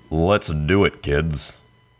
Let's do it, kids.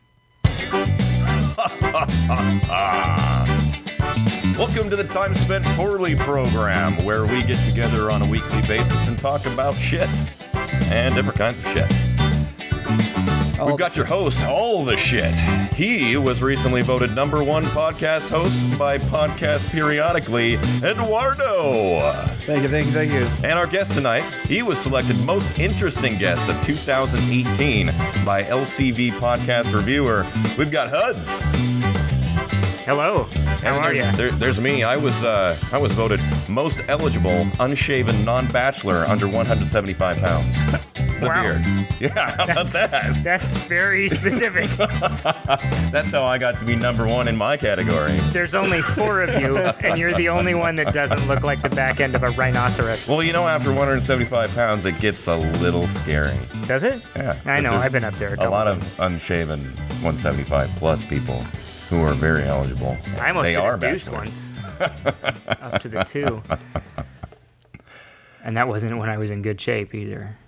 Welcome to the Time Spent Poorly program, where we get together on a weekly basis and talk about shit and different kinds of shit. We've got your host, All the Shit. He was recently voted #1 podcast host by Podcast Periodically, Eduardo. Thank you. And our guest tonight, he was selected Most Interesting Guest of 2018 by LCV Podcast Reviewer. We've got Huds. Hello. How are you? There's me. I was voted Most Eligible Unshaven Non-Bachelor under 175 pounds. The Wow. beard. Yeah, how about that? That's very specific. That's how I got to be #1 in my category. There's only 4 of you, and you're the only one that doesn't look like the back end of a rhinoceros. Well, you know, after 175 pounds, it gets a little scary. Does it? Yeah. I know. There's I've been up there a A couple lot times. of unshaven 175 plus people who are very eligible. I almost They hit are a deuce bachelors. once. Up to the 2. And that wasn't when I was in good shape either.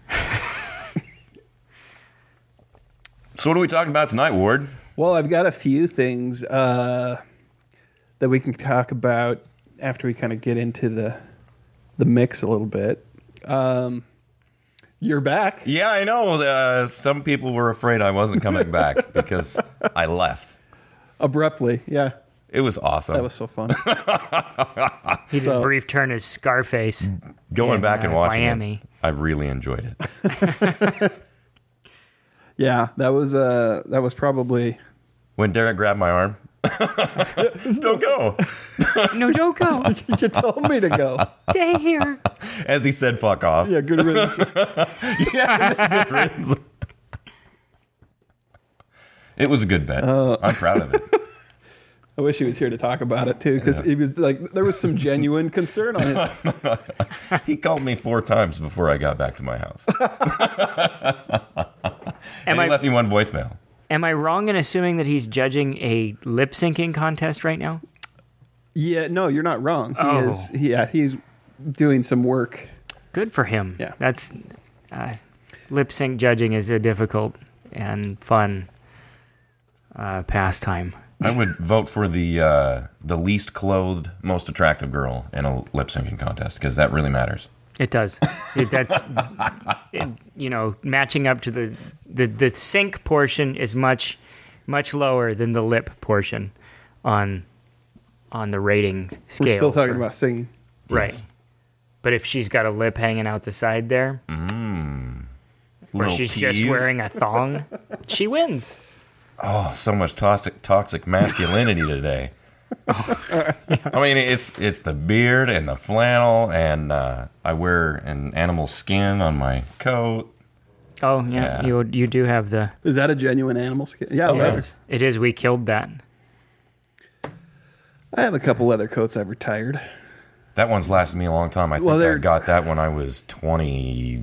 So what are we talking about tonight, Ward? Well, I've got a few things that we can talk about after we kind of get into the mix a little bit. You're back. Yeah, I know. Some people were afraid I wasn't coming back because I left. Abruptly, yeah. It was awesome. That was so fun. He did a brief turn as Scarface. Going in, back and watching Miami. it. I really enjoyed it. Yeah, that was probably... When Derek grabbed my arm. Don't go. No, don't go. You told me to go. Stay here. As he said, fuck off. Yeah, good riddance. Yeah, good riddance. It was a good bet. I'm proud of it. I wish he was here to talk about it, too, because he was like, there was some genuine concern on his... He called me 4 times before I got back to my house. And he left me one voicemail. Am I wrong in assuming that he's judging a lip syncing contest right now? Yeah, no, you're not wrong. He Oh. is. Yeah, he's doing some work. Good for him. Yeah. That's lip sync judging is a difficult and fun pastime. I would vote for the least clothed, most attractive girl in a lip syncing contest because that really matters. It does. That's matching up to the sync portion is much lower than the lip portion on the rating scale. We're still talking about singing. Right. Yes. But if she's got a lip hanging out the side there, or Little she's just tease. wearing a thong, she wins. Oh, so much toxic masculinity today. I mean, it's the beard and the flannel, and I wear an animal skin on my coat. Oh yeah, Yeah. you do have the. Is that a genuine animal skin? Yeah, leather. It is. We killed that. I have a couple leather coats I've retired. That one's lasted me a long time. I think Well, I they're- got that when I was 20,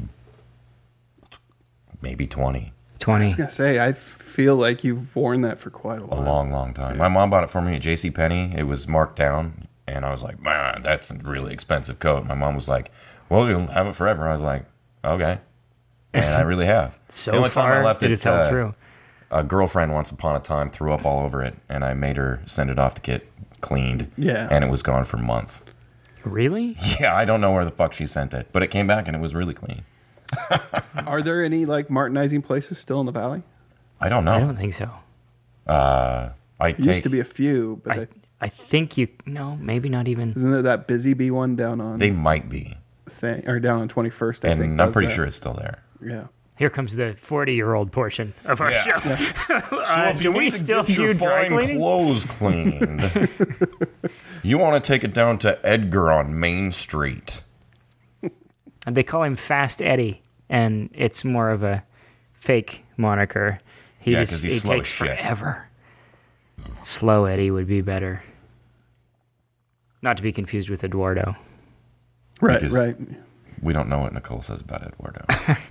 maybe 20. 20. I was going to say, I feel like you've worn that for quite a A while. long time. My mom bought it for me at JCPenney. It was marked down, and I was like, man, that's a really expensive coat. My mom was like, well, you'll have it forever. I was like, okay. And I really have. So The only time far, I left it has held true. A girlfriend once upon a time threw up all over it, and I made her send it off to get cleaned. Yeah. And it was gone for months. Really? Yeah, I don't know where the fuck she sent it, but it came back and it was really clean. Are there any like Martinizing places still in the valley? I don't know. I don't think so. Used to be a few, but I think maybe not even. isn't there that Busy Bee one down on They might be, down on 21st? I think and I'm does pretty that. sure it's still there. Yeah. Here comes the 40-year-old portion of our Yeah. show. So if do you we need to still get your do dry fine cleaning? clothes cleaned, you want to take it down to Edgar on Main Street. They call him Fast Eddie, and it's more of a fake moniker. Yeah, 'cause he's he slow takes as shit. forever. Slow Eddie would be better. Not to be confused with Eduardo. Right, Because- right. We don't know what Nicole says about Eduardo.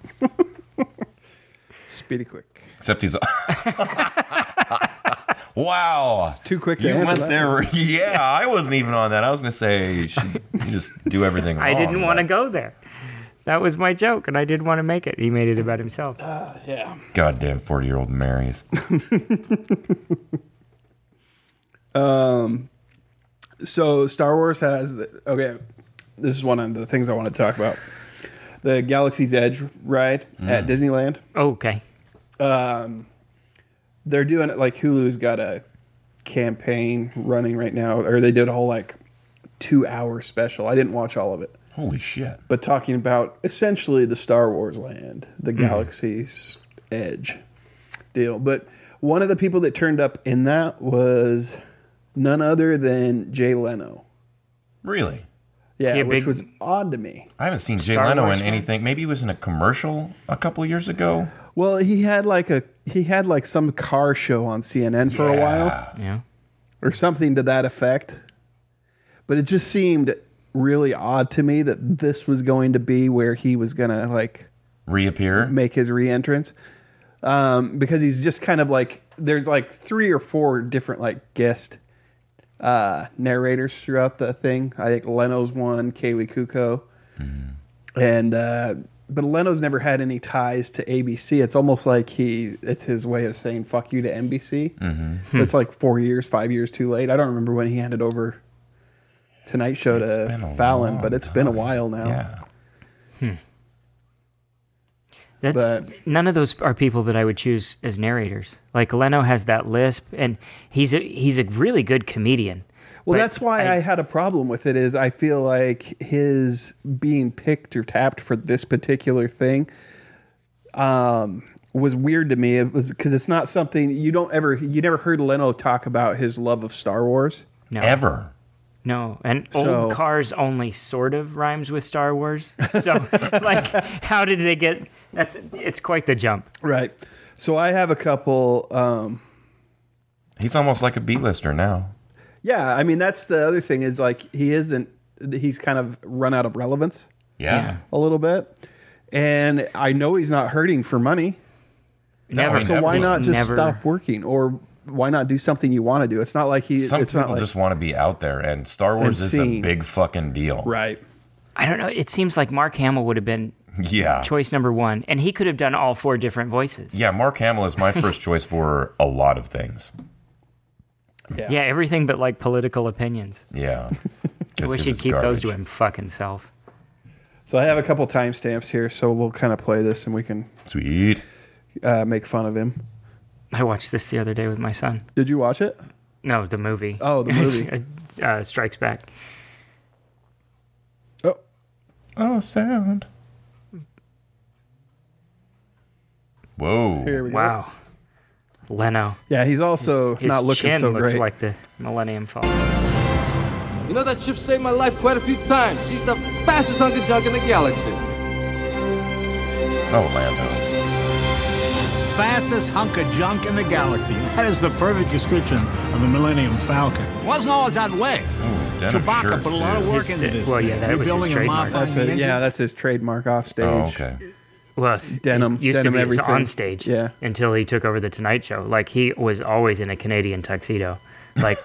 Speedy quick. Except he's... Wow. Too quick to You answer went that. there. Yeah, I wasn't even on that. I was going to say you just do everything wrong. I didn't want to but go there. That was my joke, and I didn't want to make it. He made it about himself. Yeah. Goddamn 40-year-old Marys. So Star Wars has this is one of the things I want to talk about. The Galaxy's Edge ride at Disneyland. Oh, okay. They're doing it like Hulu's got a campaign running right now, or they did a whole 2-hour special. I didn't watch all of it. Holy shit. But talking about essentially the Star Wars land, the Galaxy's Edge deal. But one of the people that turned up in that was none other than Jay Leno. Really? Yeah, which was odd to me. I haven't seen Jay Star Leno Wars in anything. Maybe he was in a commercial a couple years ago. Well, he had some car show on CNN for a while, Yeah. or something to that effect. But it just seemed really odd to me that this was going to be where he was going to Reappear? make his re-entrance, because he's just kind of there's 3 or 4 different guest narrators throughout the thing. I think Leno's one, Kaylee Kuko, and but Leno's never had any ties to ABC. It's almost like it's his way of saying fuck you to NBC. It's 5 years too late. I don't remember when he handed over Tonight Show to Fallon, but it's been a while now. Yeah. None of those are people that I would choose as narrators. Leno has that lisp, and he's a really good comedian. Well, that's why I had a problem with it. Is I feel like his being picked or tapped for this particular thing was weird to me. It was because it's not something you never heard Leno talk about his love of Star Wars. No. Ever. No, and old cars only sort of rhymes with Star Wars. So, how did they get? It's quite the jump, right? So I have a couple. He's almost like a B-lister now. Yeah, I mean that's the other thing is he's kind of run out of relevance. Yeah. A little bit, and I know he's not hurting for money. Never. So why not just stop working or? Why not do something you want to do? It's not like Some people just want to be out there, and Star Wars is a big fucking deal. Right. I don't know. It seems like Mark Hamill would have been choice number 1, and he could have done all 4 different voices. Yeah, Mark Hamill is my first choice for a lot of things. Yeah, everything but political opinions. Yeah. I wish he'd keep those to him fucking self. So I have a couple timestamps here, so we'll kind of play this and we can Sweet. Make fun of him. I watched this the other day with my son. Did you watch it? No, the movie. Oh, the movie. Strikes Back. Oh, sound. Whoa. Here we go. Wow. Leno. Yeah, he's also His not looking chin so looks great. like the Millennium Falcon. You know that ship saved my life quite a few times. She's the fastest hunk of junk in the galaxy. Oh, Lando. Fastest hunk of junk in the galaxy. That is the perfect description of the Millennium Falcon. Wasn't always that way. Ooh, denim Chewbacca shirt, put a lot of too. work into this. Well, yeah, that was his Rebuilding and trademark. modifying the engine. That's his trademark off stage. Oh, okay. Well, Denim- it used denim to be his everything. on stage until he took over the Tonight Show. He was always in a Canadian tuxedo. Always.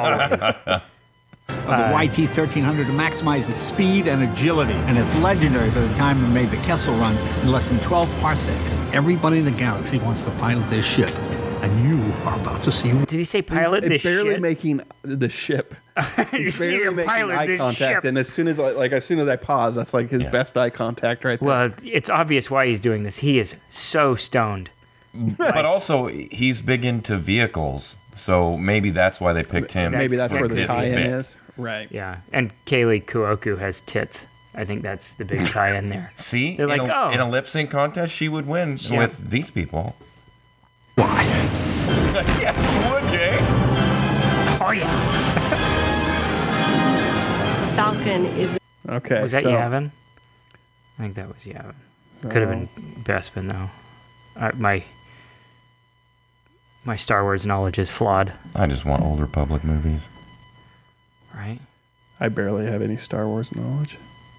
Of the YT-1300 to maximize its speed and agility, and it's legendary for the time it made the Kessel Run in less than 12 parsecs. Everybody in the galaxy wants to pilot this ship, and you are about to see. Did he say pilot this barely shit? making the ship. He's see barely him making pilot eye this contact, ship. and as soon as I pause, that's his best eye contact right there. Well, it's obvious why he's doing this. He is so stoned. But also, he's big into vehicles, so maybe that's why they picked him. Maybe that's for where the this tie-in bit. is. Right. Yeah, and Kaylee Kuoku has tits. I think that's the big tie-in there. See, They're in a lip sync contest, she would win Yeah. with these people. Why? Yeah, she would, Jay. Oh yeah. The Falcon is Okay. Was that so, Yavin? I think that was Yavin. Could have been Bespin though. My Star Wars knowledge is flawed, I just want Old Republic movies. right? I barely have any Star Wars knowledge.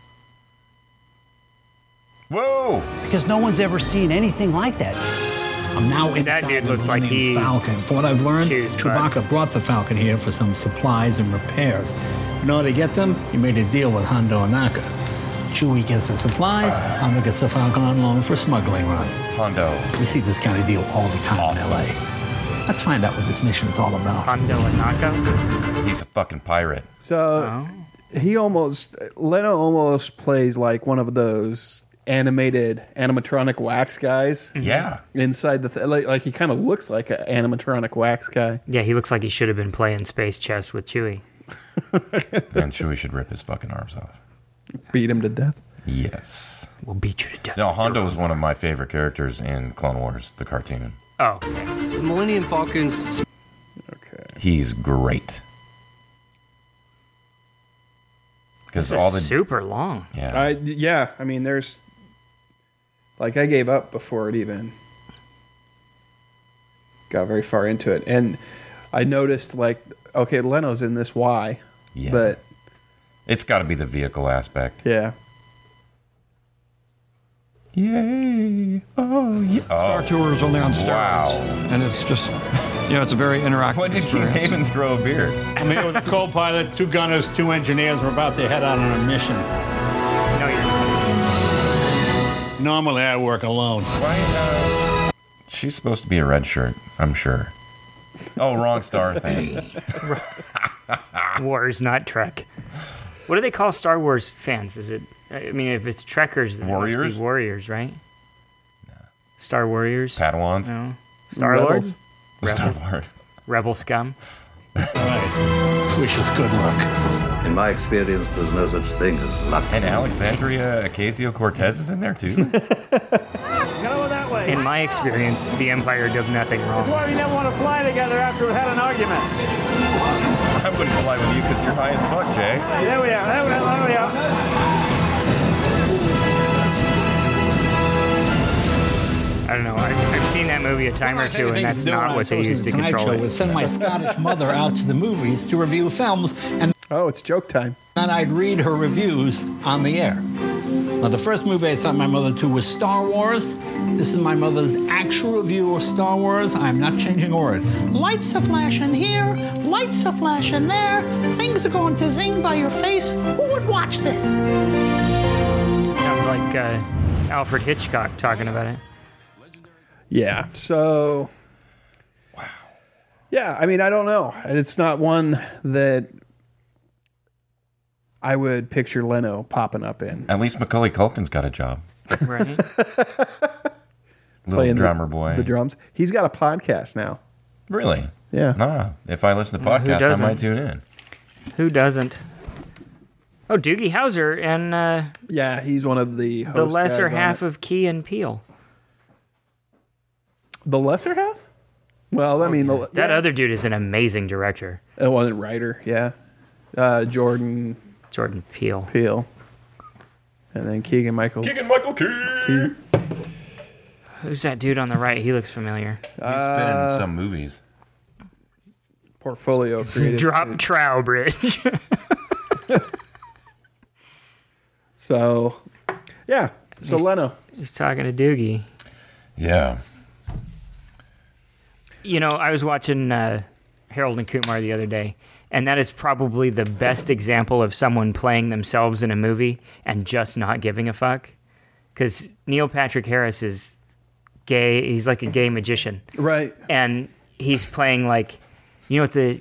Whoa! Because no one's ever seen anything like that. I'm now inside That dude the looks like Millennium he Falcon. From what I've learned, chews Chewbacca butts. brought the Falcon here for some supplies and repairs. In order to get them, he made a deal with Hondo Ohnaka. Chewie gets the supplies, Hondo gets the Falcon on loan for a smuggling run. Hondo. We see this kind of deal all the time Awesome. in L.A. Let's find out what this mission is all about. Hondo and Nako. He's a fucking pirate. So Leno almost plays like one of those animated animatronic wax guys. Yeah. Inside the like he kind of looks like an animatronic wax guy. Yeah, he looks like he should have been playing space chess with Chewie. And Chewie should rip his fucking arms off. Beat him to death. Yes. We'll beat you to death. No, Hondo was one of my favorite characters in Clone Wars, the cartoon. Oh, okay. The Millennium Falcon's Okay. He's great. Because This all is the super long. yeah. I mean, there's like I gave up before it even got very far into it, and I noticed like, okay, Leno's in this Y, Yeah. but It's got to be the vehicle aspect. yeah, Yay! Oh yeah! Star Tour is only on steroids. Wow. And it's just, it's a very interactive When did Keith experience. Havens grow a beard? I'm here with a co-pilot, 2 gunners, 2 engineers. We're about to head out on a mission. No, you're not. Normally, I work alone. Why? She's supposed to be a red shirt, I'm sure. Oh, wrong Star thing. Wars, not Trek. What do they call Star Wars fans? Is it? I mean, if it's Trekkers, then it must Warriors? be Warriors, right? Star Warriors. Padawans. No. Star Lords. Star Rebels. Lord. Rebel scum. All right. Wish us good luck. In my experience, there's no such thing as luck. And Alexandria Ocasio-Cortez is in there too. In my experience, the Empire did nothing wrong. why we never want to fly together after we've had an argument. I wouldn't fly with you because you're high as fuck, Jay. There we are. There we are. I don't know. I've seen that movie a time or two, and that's not what they use to control it. Was send my Scottish mother out to the movies to review films, and oh, it's joke time. then I'd read her reviews on the air. Now, the first movie I sent my mother to was Star Wars. This is my mother's actual review of Star Wars. I'm not changing a word. Lights are flashing here, lights are flashing there, things are going to zing by your face. Who would watch this? Sounds like Alfred Hitchcock talking about it. Yeah. So, wow. Yeah, I mean, I don't know. It's not one that I would picture Leno popping up in. At least Macaulay Culkin's got a job. Right. Little Playing drummer boy. The drums. He's got a podcast now. Really? Yeah. Nah. If I listen to Who podcasts, I doesn't? might tune in. Who doesn't? Oh, Doogie Howser and Yeah, he's one of the host the lesser guys on half it. of Key and Peele. The lesser half? Well, I mean, That other dude is an amazing director. It wasn't writer, yeah. Jordan Peele. Peele. And then Keegan Michael. Keegan-Michael Key. Who's that dude on the right? He looks familiar. He's been in some movies. Portfolio creative. Drop Trowbridge. So, yeah. So Leno. He's talking to Doogie. Yeah. You know, I was watching Harold and Kumar the other day, and that is probably the best example of someone playing themselves in a movie and just not giving a fuck. Because Neil Patrick Harris is gay. He's like a gay magician. Right. And he's playing like, yeah,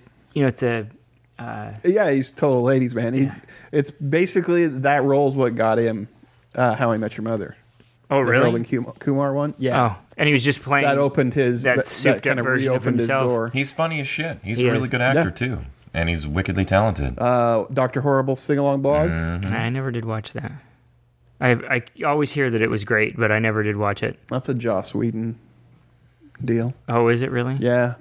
he's total ladies man. It's basically that role's what got him How I Met Your Mother. Oh, The really? Harold and Kumar one. Yeah. Oh, and he was just playing That opened his that souped-up kind of version of reopened his himself. door. He's funny as shit. He's He a really is. good actor, Yeah. too. And he's wickedly talented. Dr. Horrible sing along blog. I never did watch that. I always hear that it was great, but I never did watch it. That's a Joss Whedon deal. Oh, is it really? Yeah.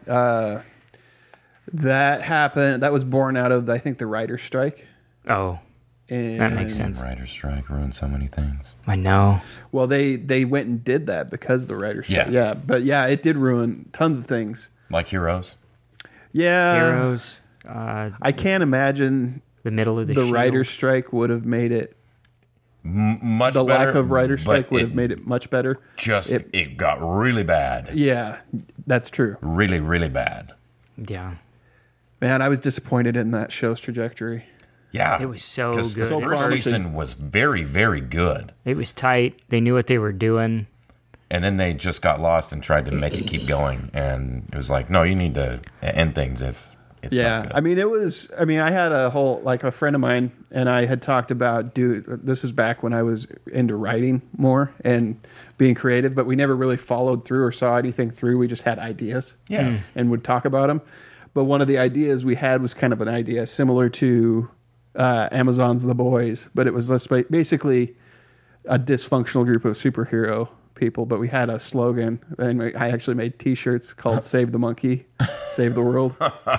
That happened. That was born out of, I think, the writer's strike. Oh, And, that makes sense. Writer's strike ruined so many things. I know. Well, they went and did that because of the writer's strike. Yeah. Yeah. But yeah, it did ruin tons of things. Like Heroes. Yeah. Heroes. I can't imagine The middle of the the Shield. writer's strike would have made it. Much The better. lack of writer's strike but would have made it much better. It got really bad. Yeah, that's true. Really, really bad. Yeah. Man, I was disappointed in that show's trajectory. Yeah. It was so 'Cause good. The So first promising. season was very, very good. It was tight. They knew what they were doing. And then they just got lost and tried to make it keep going. And it was like, no, you need to end things if it's not good. I had a whole, like, a friend of mine and I had talked about, this was back when I was into writing more and being creative, but we never really followed through or saw anything through. We just had ideas and would talk about them. But one of the ideas we had was kind of an idea similar to Amazon's The Boys, but it was basically a dysfunctional group of superhero people, but we had a slogan, and I actually made T-shirts called "Save the Monkey, Save the World."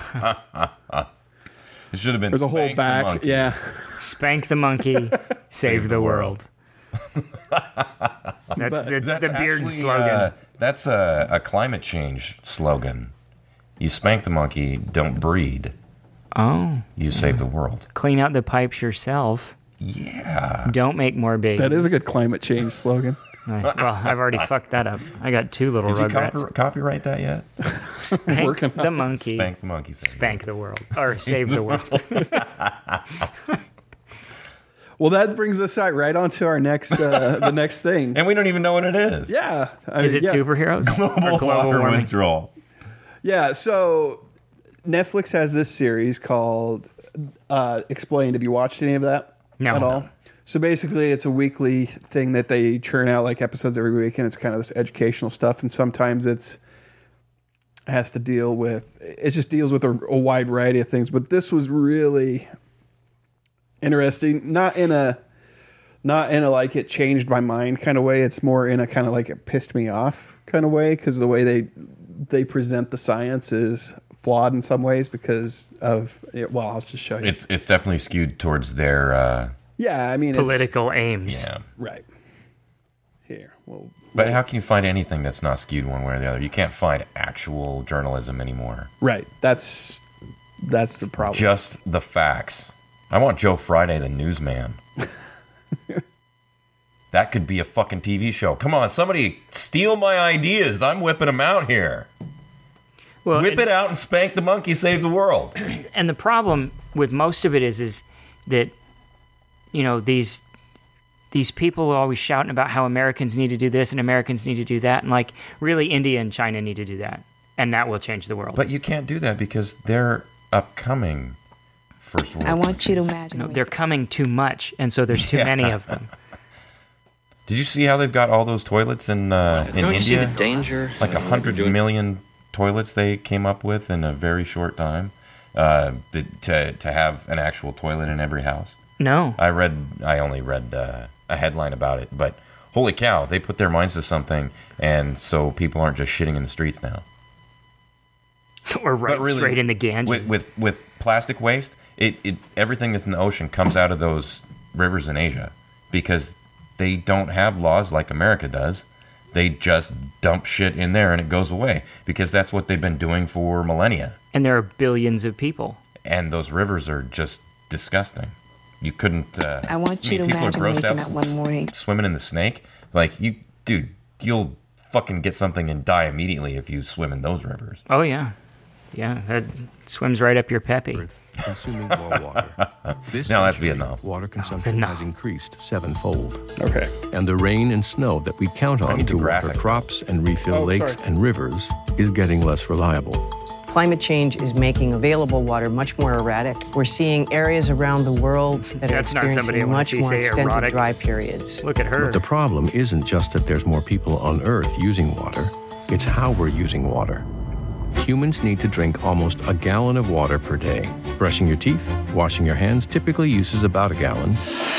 It should have been There's a whole Spank the back, Monkey. yeah. Spank the monkey, save the world. That's the beard actually, slogan. That's a climate change slogan. You spank the monkey, don't breed. Oh. You save the world. Clean out the pipes yourself. Yeah. Don't make more babies. That is a good climate change slogan. Well, I've already fucked that up. I got 2 little Did you rugrats. copyright that yet? Spank Working the monkey. Spank the monkey. Spank the world. Or save the world. Well, that brings us right on to our next, the next thing. And we don't even know what it is. Yeah. Is it superheroes? Or global water warming? withdrawal. Yeah, so Netflix has this series called Explained. Have you watched any of that No. at all? So basically, it's a weekly thing that they churn out like episodes every week, and it's kind of this educational stuff. And sometimes it just deals with a wide variety of things. But this was really interesting, not in a like it changed my mind kind of way. It's more in a kind of like it pissed me off kind of way, because the way they present the science is flawed in some ways because of well, I'll just show you. It's definitely skewed towards their Yeah, I mean, Political aims. yeah. right here. Well, But how can you find anything that's not skewed one way or the other? You can't find actual journalism anymore. right. That's the problem. Just the facts. I want Joe Friday, the newsman. That could be a fucking TV show. Come on, somebody steal my ideas. I'm whipping them out here. Well, Whip it out and spank the monkey, save the world. And the problem with most of it is that, these people are always shouting about how Americans need to do this and Americans need to do that. And like, really, India and China need to do that. And that will change the world. But you can't do that because they're upcoming first world. I want you to imagine. They're coming too much. And so there's too many of them. Did you see how they've got all those toilets in India? Don't you see the danger? Like 100 million toilets they came up with in a very short time to have an actual toilet in every house. No. I only read a headline about it, but holy cow, they put their minds to something, and so people aren't just shitting in the streets now. Or right But really, straight in the Ganges. With plastic waste, it everything that's in the ocean comes out of those rivers in Asia because they don't have laws like America does. They just dump shit in there and it goes away because that's what they've been doing for millennia. And there are billions of people. And those rivers are just disgusting. You couldn't. I want you to people are imagine grossed waking out up one morning. swimming in the snake. Like you'll fucking get something and die immediately if you swim in those rivers. Oh, yeah. Yeah, that swims right up your peppy. Consuming more water. This No, that's century, Vietnam. Water consumption has increased 7-fold. Okay. And the rain and snow that we count on need to the water graphic. crops and refill lakes sorry. and rivers is getting less reliable. Climate change is making available water much more erratic. We're seeing areas around the world that That's are not somebody I experiencing wanna much see more say extended erotic. dry periods. Look at her. But the problem isn't just that there's more people on Earth using water, it's how we're using water. Humans need to drink almost a gallon of water per day. Brushing your teeth, washing your hands typically uses about a gallon.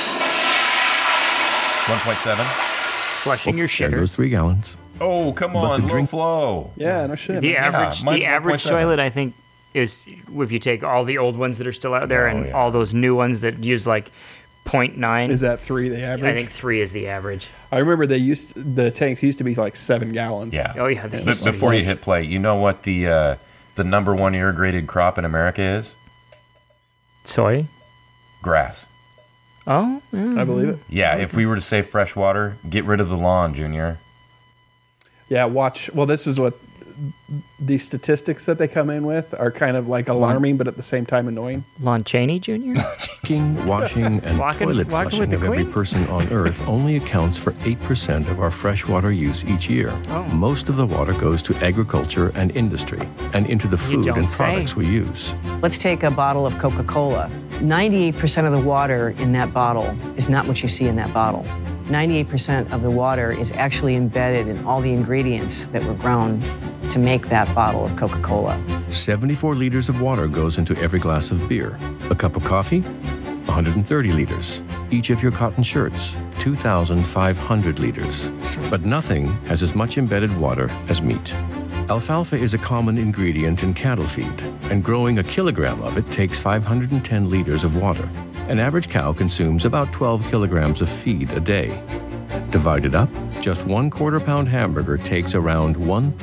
1.7. Flushing your There shitter. goes 3 gallons. Oh, come But on, the low drink- flow. Yeah, no shit. The man. average, mine's the average 1.7. toilet, I think, is if you take all the old ones that are still out there and yeah. all those new ones that use like 0.9. Is that 3 the average? I think 3 is the average. I remember the tanks used to be like 7 gallons. Yeah. Oh yeah, they But used to be. before you hit play, you know what the number one irrigated crop in America is? Soy. Grass. Oh, yeah. I believe it. Yeah, if we were to save fresh water, get rid of the lawn, Junior. Yeah, watch. Well, this is what the statistics that they come in with are kind of like alarming, but at the same time annoying. Lon Chaney Jr.? Cooking, washing, and toilet flushing of every person on Earth only accounts for 8% of our freshwater use each year. Oh. Most of the water goes to agriculture and industry, and into the food and products we use. Let's take a bottle of Coca-Cola. 98% of the water in that bottle is not what you see in that bottle. 98% of the water is actually embedded in all the ingredients that were ground to make that bottle of Coca-Cola. 74 liters of water goes into every glass of beer. A cup of coffee, 130 liters. Each of your cotton shirts, 2,500 liters. But nothing has as much embedded water as meat. Alfalfa is a common ingredient in cattle feed, and growing a kilogram of it takes 510 liters of water. An average cow consumes about 12 kilograms of feed a day. Divided up, just 1/4 pound hamburger takes around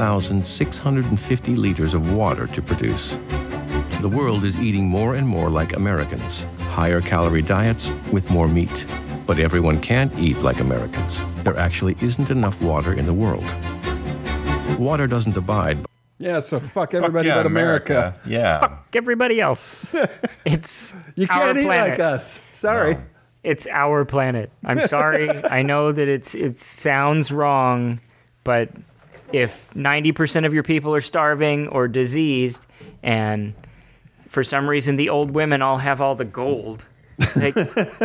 1,650 liters of water to produce. The world is eating more and more like Americans, higher calorie diets with more meat. But everyone can't eat like Americans. There actually isn't enough water in the world. Water doesn't abide. Yeah, so fuck everybody but America. Yeah. Fuck everybody else. It's You our can't eat planet. like us. Sorry. No. It's our planet. I'm sorry. I know that it sounds wrong, but if 90% of your people are starving or diseased, and for some reason the old women all have all the gold, like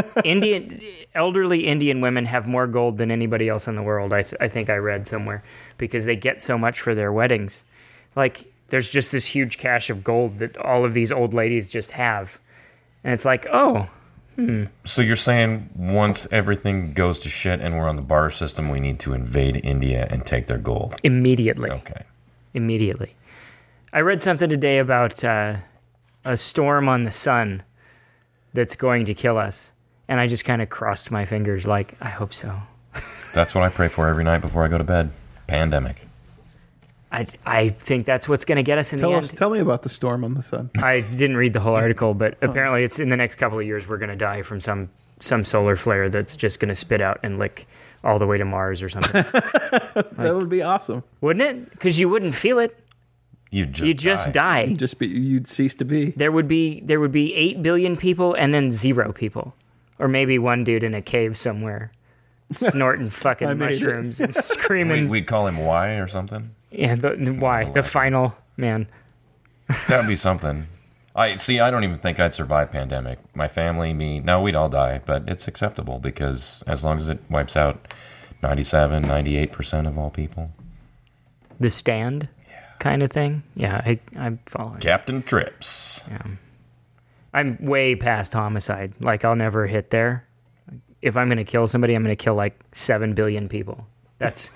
elderly Indian women have more gold than anybody else in the world. I think I read somewhere, because they get so much for their weddings. Like, there's just this huge cache of gold that all of these old ladies just have, and it's like, oh. So you're saying once everything goes to shit and we're on the barter system, we need to invade India and take their gold? Immediately. Okay. Immediately. I read something today about a storm on the sun that's going to kill us, and I just kind of crossed my fingers like, I hope so. That's what I pray for every night before I go to bed. Pandemic. I think that's what's going to get us in the end. Tell me about the storm on the sun. I didn't read the whole article, but apparently it's in the next couple of years we're going to die from some solar flare that's just going to spit out and lick all the way to Mars or something. That would be awesome. Wouldn't it? Because you wouldn't feel it. You'd just die. You'd cease to be. There would be 8 billion people and then 0 people. Or maybe one dude in a cave somewhere snorting fucking mushrooms and screaming. We'd call him Y or something? Yeah, the final man. That would be something. I don't even think I'd survive pandemic. My family, me, no, we'd all die, but it's acceptable because as long as it wipes out 97, 98% of all people. The Stand kind of thing? Yeah, I'm following. Captain Trips. Yeah. I'm way past homicide. Like, I'll never hit there. If I'm going to kill somebody, I'm going to kill like 7 billion people. That's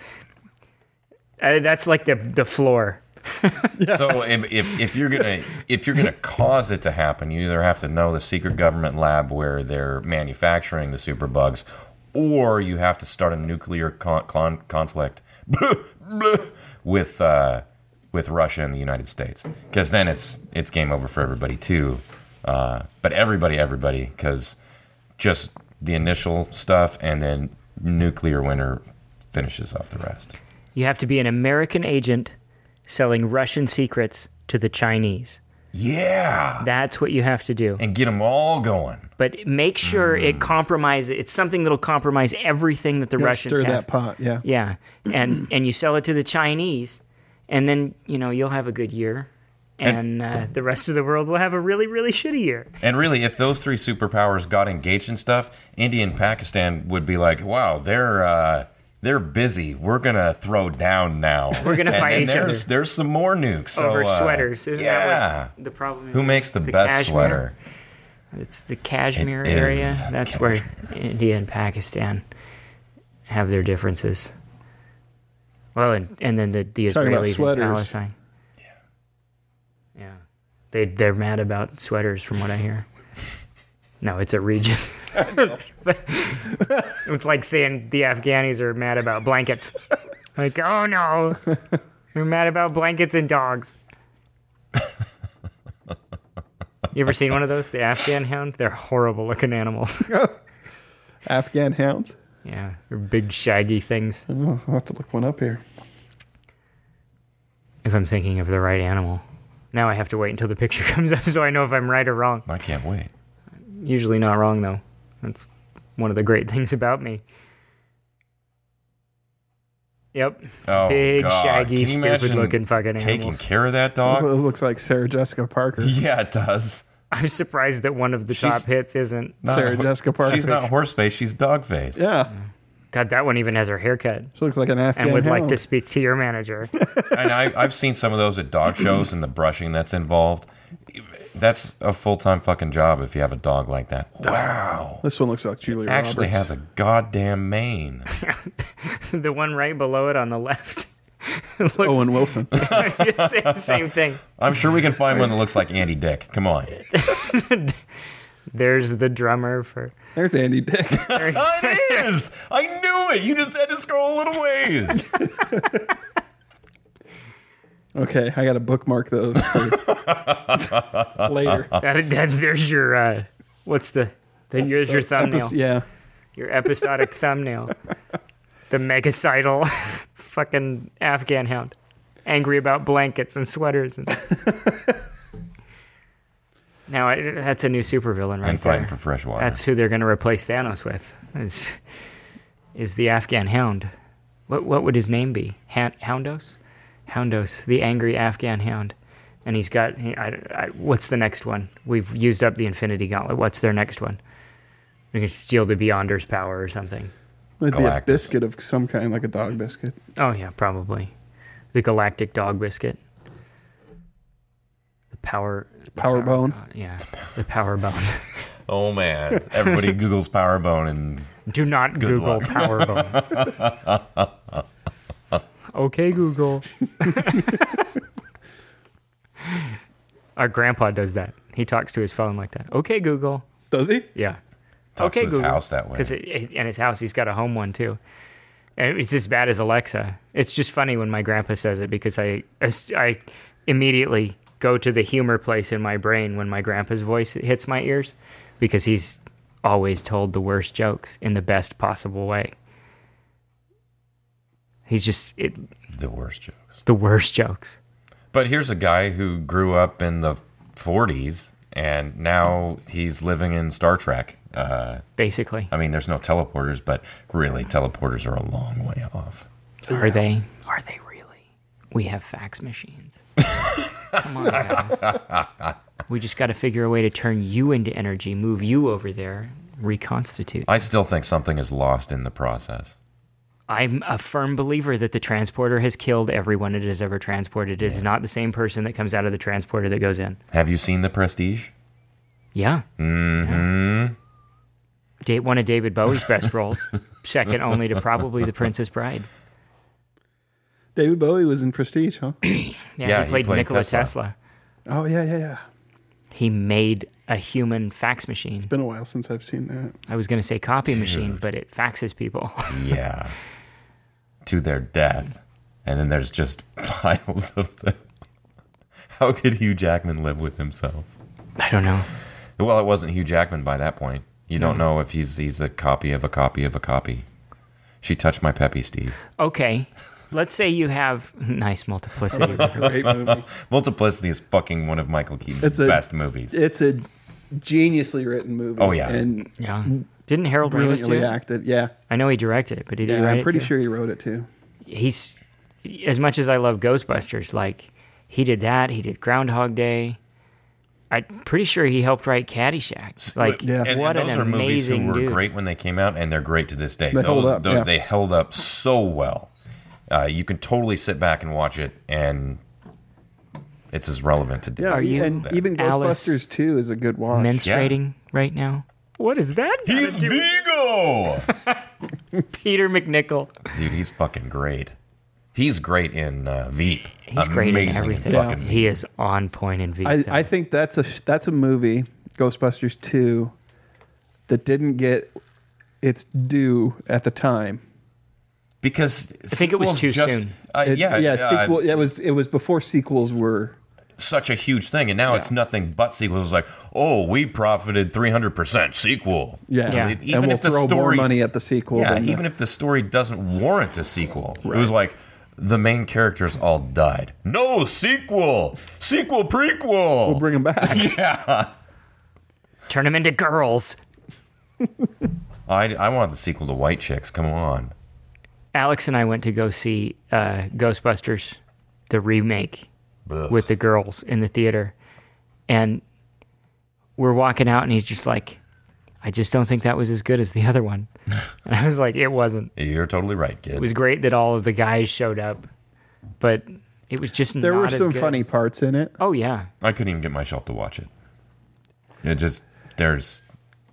like the floor. So if you're gonna cause it to happen, you either have to know the secret government lab where they're manufacturing the superbugs, or you have to start a nuclear conflict with Russia and the United States, because then it's game over for everybody too. But everybody, because just the initial stuff and then nuclear winter finishes off the rest. You have to be an American agent selling Russian secrets to the Chinese. Yeah. That's what you have to do. And get them all going. But make sure it's something that'll compromise everything that the Russians stir have. that pot, yeah. Yeah. And you sell it to the Chinese, and then, you'll have a good year. And the rest of the world will have a really, really shitty year. And really, if those three superpowers got engaged in stuff, India and Pakistan would be like, wow, they're busy. We're going to throw down now. We're going to fight each other. There's some more nukes. Over sweaters. Isn't that what the problem is? Who makes the best cashmere sweater? It's the Kashmir area. That's where India and Pakistan have their differences. Well, and then the Israelis and Palestine. Yeah. They're mad about sweaters, from what I hear. No, it's a region. It's like saying the Afghanis are mad about blankets. Like, oh no, they're mad about blankets and dogs. You ever seen one of those? The Afghan hound? They're horrible looking animals. Afghan hounds? Yeah, they're big shaggy things. Oh, I'll have to look one up here. If I'm thinking of the right animal. Now I have to wait until the picture comes up so I know if I'm right or wrong. I can't wait. Usually not wrong, though. That's one of the great things about me. Yep. Oh, big, God. shaggy, Can you imagine stupid-looking fucking taking animals. care of that It dog? looks like Sarah Jessica Parker. Yeah, it does. I'm surprised that one of the top hits isn't. Sarah Jessica Parker. She's not horse face, she's dog face. Yeah. God, that one even has her haircut. She looks like an Afghan And would like hound. to speak to your manager. And I've seen some of those at dog shows and the brushing that's involved. That's a full-time fucking job if you have a dog like that. Wow. This one looks like Julia Actually Roberts. has a goddamn mane. The one right below it on the left. Looks, Owen Wilson. Same thing. I'm sure we can find one that looks like Andy Dick. Come on. There's the drummer for. There's Andy Dick. It is! I knew it! You just had to scroll a little ways. Okay, I got to bookmark those for later. There's your. What's here's your thumbnail. Yeah. Your episodic thumbnail. The megacidal fucking Afghan hound. Angry about blankets and sweaters. And now, that's a new supervillain right And fighting there. for fresh water. That's who they're going to replace Thanos with, is the Afghan hound. What would his name be? Houndos? Houndos, the angry Afghan hound. And he's got, what's the next one? We've used up the Infinity Gauntlet. What's their next one? We can steal the Beyonder's power or something. It'd be a Galactus. biscuit of some kind, like a dog biscuit. Oh, yeah, probably. The Galactic Dog Biscuit. The Power Bone. Yeah, the Power Bone. Oh, man. Everybody Googles Power Bone and... Do not Good Google luck. Power Bone. Okay, Google. Our grandpa does that. He talks to his phone like that. Okay, Google. Does he? Yeah. Talks to his house that way. Because in his house, he's got a home one too. And it's as bad as Alexa. It's just funny when my grandpa says it because I immediately go to the humor place in my brain when my grandpa's voice hits my ears because he's always told the worst jokes in the best possible way. He's just... The worst jokes. The worst jokes. But here's a guy who grew up in the 40s, and now he's living in Star Trek. Basically. I mean, there's no teleporters, but really, teleporters are a long way off. Are they? Are they really? We have fax machines. Come on, guys. We just got to figure a way to turn you into energy, move you over there, reconstitute. I still think something is lost in the process. I'm a firm believer that the transporter has killed everyone it has ever transported. It is not the same person that comes out of the transporter that goes in. Have you seen The Prestige? Yeah. Mm-hmm. One of David Bowie's best roles, second only to probably The Princess Bride. David Bowie was in Prestige, huh? Yeah, he played Nikola Tesla. Oh, yeah. He made a human fax machine. It's been a while since I've seen that. I was going to say copy machine, but it faxes people. Yeah. To their death. And then there's just piles of them. How could Hugh Jackman live with himself? I don't know. Well, it wasn't Hugh Jackman by that point. You don't know if he's a copy of a copy of a copy. She touched my peppy, Steve. Okay. Let's say you have nice Multiplicity. Great movie. Multiplicity is fucking one of Michael Keaton's best movies. It's a geniusly written movie. Oh, yeah. And yeah. Didn't Harold Ramis do brilliantly it? acted, yeah. I know he directed it, but did he write it I'm pretty too? sure he wrote it too. He's, as much as I love Ghostbusters, like, he did that, he did Groundhog Day. I'm pretty sure he helped write Caddyshack. Like, what and those an are movies amazing who were dude. great when they came out, and they're great to this day. They hold up, yeah. They held up so well. You can totally sit back and watch it, and it's as relevant today. Yeah, Are you and even Alice Ghostbusters 2 is a good watch. menstruating right now? What is that? He's Vigo! Peter McNichol. Dude, he's fucking great. He's great in Veep. He's great in Amazing everything. fucking Veep. He is on point in Veep. I think that's a movie, Ghostbusters 2, that didn't get its due at the time. Because I think it was too soon. Sequel. It was before sequels were such a huge thing, and now it's nothing but sequels. It's like, oh, we profited 300% sequel. Yeah. Even and we'll if the throw story, more money at the sequel. yeah, than even if the story doesn't warrant a sequel, it was like, the main characters all died. No sequel, prequel. We'll bring them back. Yeah. Turn them into girls. I want the sequel to White Chicks. Come on. Alex and I went to go see Ghostbusters, the remake, with the girls in the theater. And we're walking out, and he's just like, I just don't think that was as good as the other one. And I was like, it wasn't. You're totally right, kid. It was great that all of the guys showed up, but it was just There not were as some good. funny parts in it. Oh, yeah. I couldn't even get myself to watch it. It just, there's...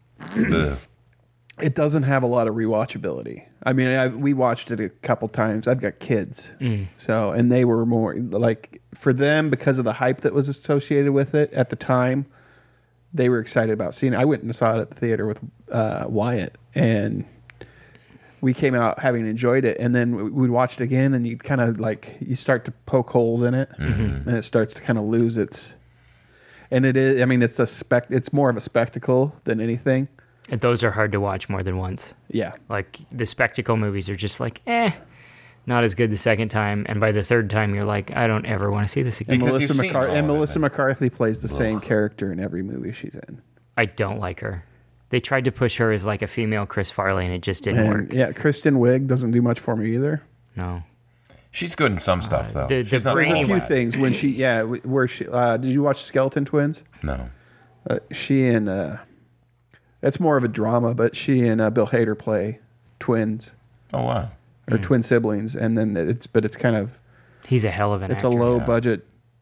It doesn't have a lot of rewatchability. I mean, we watched it a couple times. I've got kids, so and they were more like for them because of the hype that was associated with it at the time. They were excited about seeing it. I went and saw it at the theater with Wyatt, and we came out having enjoyed it. And then we'd watch it again, and you kind of like you start to poke holes in it, and it starts to kind of lose its. And it is. I mean, it's It's more of a spectacle than anything. And those are hard to watch more than once. Yeah. Like, the spectacle movies are just like, not as good the second time. And by the third time, you're like, I don't ever want to see this again. And Melissa McCarthy plays the same character in every movie she's in. I don't like her. They tried to push her as like a female Chris Farley, and it just didn't work. Yeah, Kristen Wiig doesn't do much for me either. No. She's good in some stuff, though. There's a few things when she, where she, did you watch Skeleton Twins? No. She and, that's more of a drama, but she and Bill Hader play twins. Oh, wow. Or twin siblings. And then it's kind of. He's a hell of an actor. It's a low budget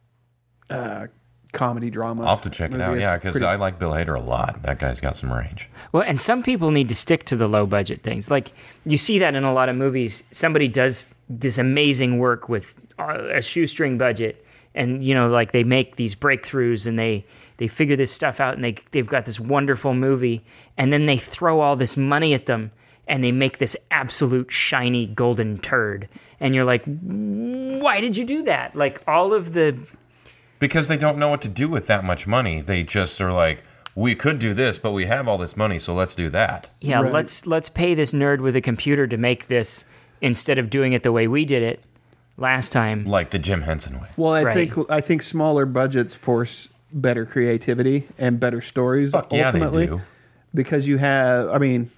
comedy drama. I'll have to check it out, yeah, because I like Bill Hader a lot. That guy's got some range. Well, and some people need to stick to the low budget things. Like, you see that in a lot of movies. Somebody does this amazing work with a shoestring budget, and, you know, like they make these breakthroughs and they figure this stuff out, and they've got this wonderful movie, and then they throw all this money at them, and they make this absolute shiny golden turd. And you're like, why did you do that? Like, all of the... Because they don't know what to do with that much money. They just are like, we could do this, but we have all this money, so let's do that. Yeah, right. Let's pay this nerd with a computer to make this instead of doing it the way we did it last time. Like the Jim Henson way. Well, I think smaller budgets force better creativity and better stories ultimately. Yeah, they do. Because you have, I mean,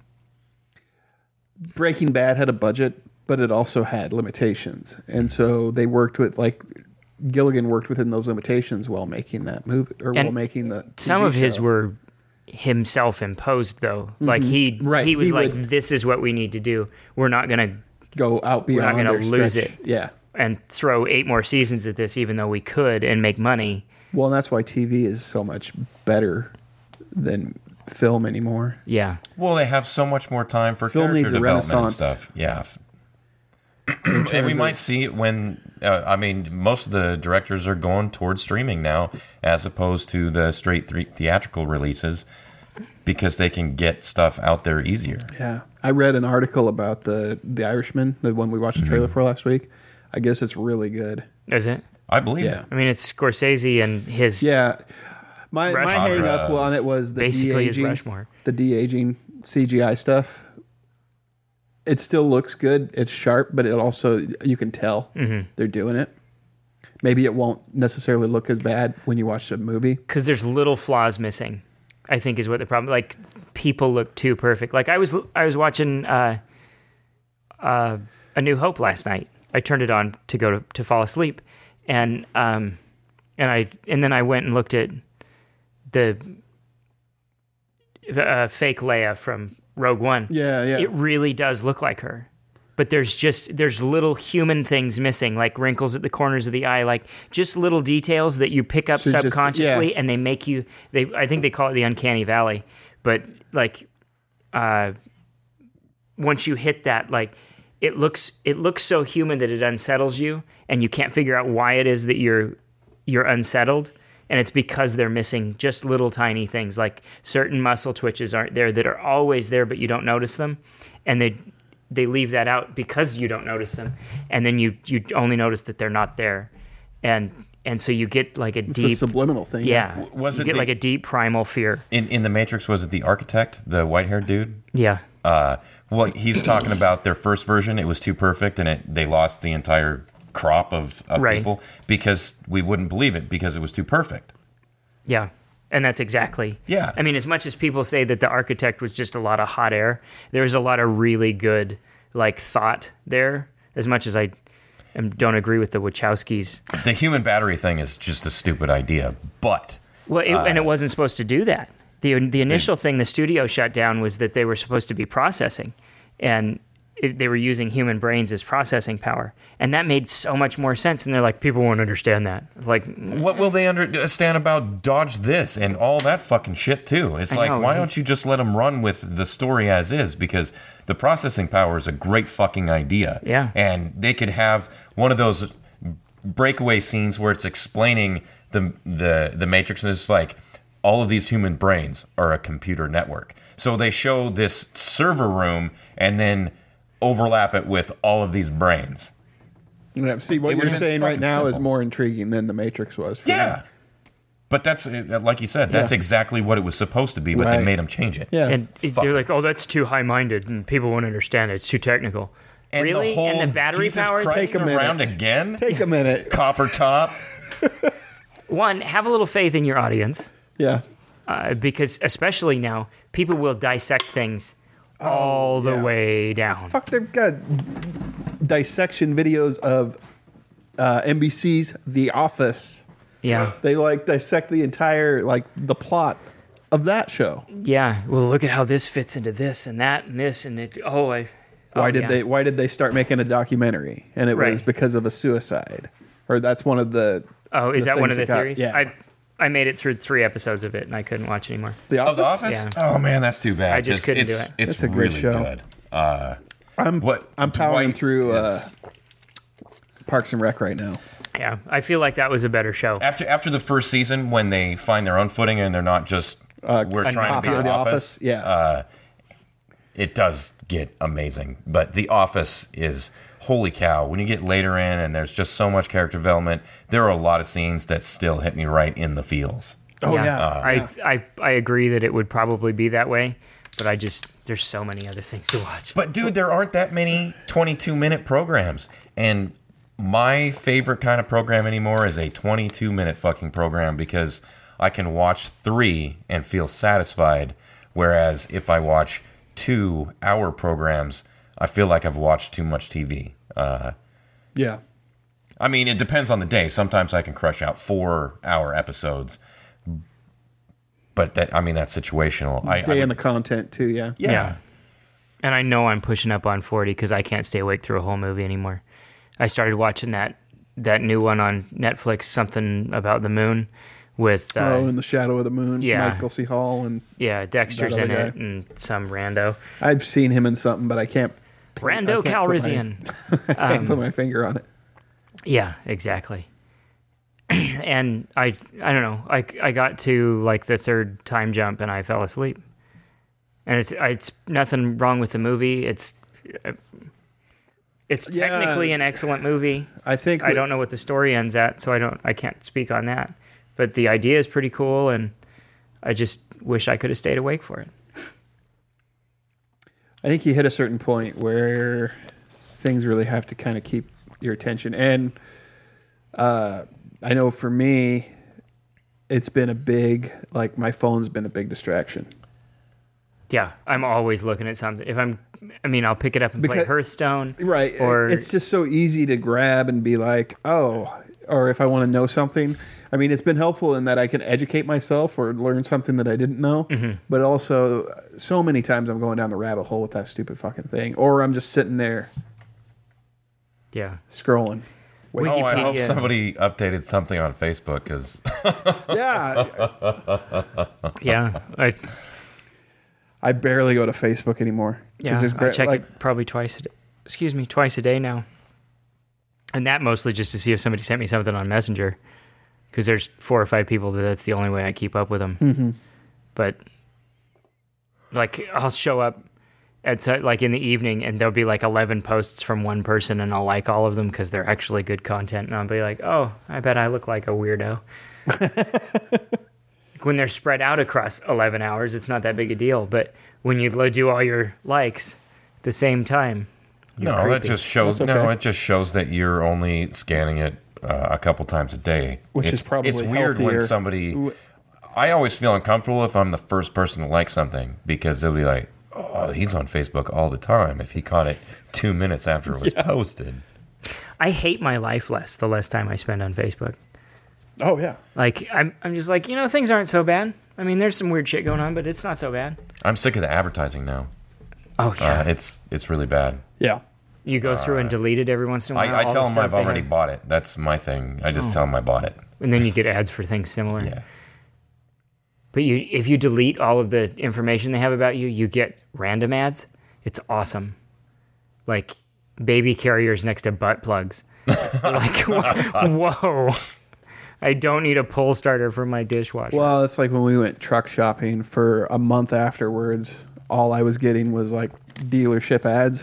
Breaking Bad had a budget, but it also had limitations. And so they worked with, like, Gilligan worked within those limitations while making that movie, or while making the TV some of show. his were himself imposed, though. Like, he was like, this is what we need to do. We're not going to go out beyond. We're not going to lose stretch. it. Yeah. And throw 8 more seasons at this, even though we could, and make money. Well, and that's why TV is so much better than film anymore. Yeah. Well, they have so much more time for film character needs a development renaissance. and stuff. Yeah. And we might see it when, I mean, most of the directors are going towards streaming now, as opposed to the straight theatrical releases, because they can get stuff out there easier. Yeah. I read an article about the Irishman, the one we watched the trailer for last week. I guess it's really good. Is it? I believe it. I mean, it's Scorsese and his... Yeah. My hang up on it was the basically de-aging, his Rushmore. The de-aging CGI stuff. It still looks good. It's sharp, but it also, you can tell they're doing it. Maybe it won't necessarily look as bad when you watch the movie. Because there's little flaws missing, I think, is what the problem. Like, people look too perfect. Like, I was watching A New Hope last night. I turned it on to go to fall asleep, and then I went and looked at the fake Leia from Rogue One. Yeah. It really does look like her. But there's little human things missing, like wrinkles at the corners of the eye, like just little details that you pick up subconsciously, and they make you. I think they call it the uncanny valley. But like, once you hit that, like, it looks so human that it unsettles you, and you can't figure out why it is that you're unsettled. And it's because they're missing just little tiny things, like certain muscle twitches aren't there that are always there, but you don't notice them, and they leave that out because you don't notice them, and then you only notice that they're not there, and so you get like a deep subliminal thing. Yeah, was you it get like a deep primal fear in the Matrix? Was it the architect, the white-haired dude? Yeah. Well, he's talking about their first version. It was too perfect, and they lost the entire crop of Right. people because we wouldn't believe it because it was too perfect. Yeah. And that's exactly. Yeah. I mean, as much as people say that the architect was just a lot of hot air, there was a lot of really good like thought there. As much as I don't agree with the Wachowskis. The human battery thing is just a stupid idea, but Well, and it wasn't supposed to do that. The initial thing the studio shut down was that they were supposed to be processing, and they were using human brains as processing power, and that made so much more sense. And they're like, people won't understand that. It's like, what will they understand about dodge this and all that fucking shit too? It's like, why don't you just let them run with the story as is? Because the processing power is a great fucking idea. Yeah. And they could have one of those breakaway scenes where it's explaining the Matrix, and it's like all of these human brains are a computer network. So they show this server room and then overlap it with all of these brains. Yeah, see, what you're saying right now is more intriguing than the Matrix was. For me. But that's, like you said, that's exactly what it was supposed to be, but they made them change it. Yeah. And they're like, oh, that's too high-minded, and people won't understand it. It's too technical. And really? The whole and the battery Jesus power? Christ, Take a minute. around again? Take a minute. Copper top. One, have a little faith in your audience. Yeah. Because especially now, people will dissect things all the way down. Fuck, they've got dissection videos of NBC's The Office. Yeah. They like dissect the entire the plot of that show. Yeah. Well, look at how this fits into this and that and this and it. Why did they start making a documentary? And it was because of a suicide, or that's one of the. Oh, is that one of the theories? Yeah. I made it through 3 episodes of it and I couldn't watch anymore. The Office? Of The Office? Yeah. Oh man, that's too bad. I just couldn't do it. It's a great really show. good. I'm powering through Parks and Rec right now. Yeah, I feel like that was a better show. After the first season, when they find their own footing and they're not just we're trying to be The Office. Yeah, it does get amazing. But The Office is holy cow. When you get later in and there's just so much character development, there are a lot of scenes that still hit me right in the feels. Oh yeah. I agree that it would probably be that way, but there's so many other things to watch. But dude, there aren't that many 22-minute programs, and my favorite kind of program anymore is a 22-minute fucking program because I can watch 3 and feel satisfied, whereas if I watch 2-hour programs, I feel like I've watched too much TV. Yeah. I mean, it depends on the day. Sometimes I can crush out 4-hour episodes, but that's situational. Day and the content too. Yeah. Yeah. And I know I'm pushing up on 40 because I can't stay awake through a whole movie anymore. I started watching that new one on Netflix, something about the moon, with In the Shadow of the Moon. Yeah. Michael C. Hall and Dexter's that in other it and some rando. I've seen him in something, but I can't. Brando Calrissian. I can't put my finger on it. Yeah, exactly. And I don't know. I got to like the 3rd time jump and I fell asleep. And it's nothing wrong with the movie. It's technically an excellent movie. I think I don't know what the story ends at, so I can't speak on that. But the idea is pretty cool, and I just wish I could have stayed awake for it. I think you hit a certain point where things really have to kind of keep your attention. And I know for me, it's been a big, my phone's been a big distraction. Yeah, I'm always looking at something. I'll pick it up and play Hearthstone. Right. Or it's just so easy to grab and be like, oh, or if I want to know something. I mean, it's been helpful in that I can educate myself or learn something that I didn't know. Mm-hmm. But also, so many times I'm going down the rabbit hole with that stupid fucking thing. Or I'm just sitting there. Yeah. Scrolling. I hope somebody updated something on Facebook because. Yeah. I barely go to Facebook anymore. Yeah, I check it probably twice a day now. And that mostly just to see if somebody sent me something on Messenger. Because there's 4 or 5 people that's the only way I keep up with them. Mm-hmm. But, I'll show up at in the evening and there'll be 11 posts from one person and I'll like all of them because they're actually good content. And I'll be like, oh, I bet I look like a weirdo. When they're spread out across 11 hours, it's not that big a deal. But when you do all your likes at the same time, You're No, creepy. that just shows. That's okay. No, it just shows that you're only scanning it a couple times a day, Which is probably it's weird when healthier. somebody. I always feel uncomfortable if I'm the first person to like something because they'll be like, "Oh, he's on Facebook all the time." If he caught it 2 minutes after it was posted, I hate my life less the less time I spend on Facebook. Oh yeah. Like I'm just like, things aren't so bad. I mean, there's some weird shit going on, but it's not so bad. I'm sick of the advertising now. Oh yeah. It's really bad. Yeah. You go through and delete it every once in a while. I all tell the them stuff I've they already have. bought it. That's my thing. I just tell them I bought it. And then you get ads for things similar. Yeah. But if you delete all of the information they have about you, you get random ads. It's awesome. Like baby carriers next to butt plugs. Like, whoa. I don't need a pole starter for my dishwasher. Well, it's like when we went truck shopping for a month afterwards. All I was getting was like dealership ads.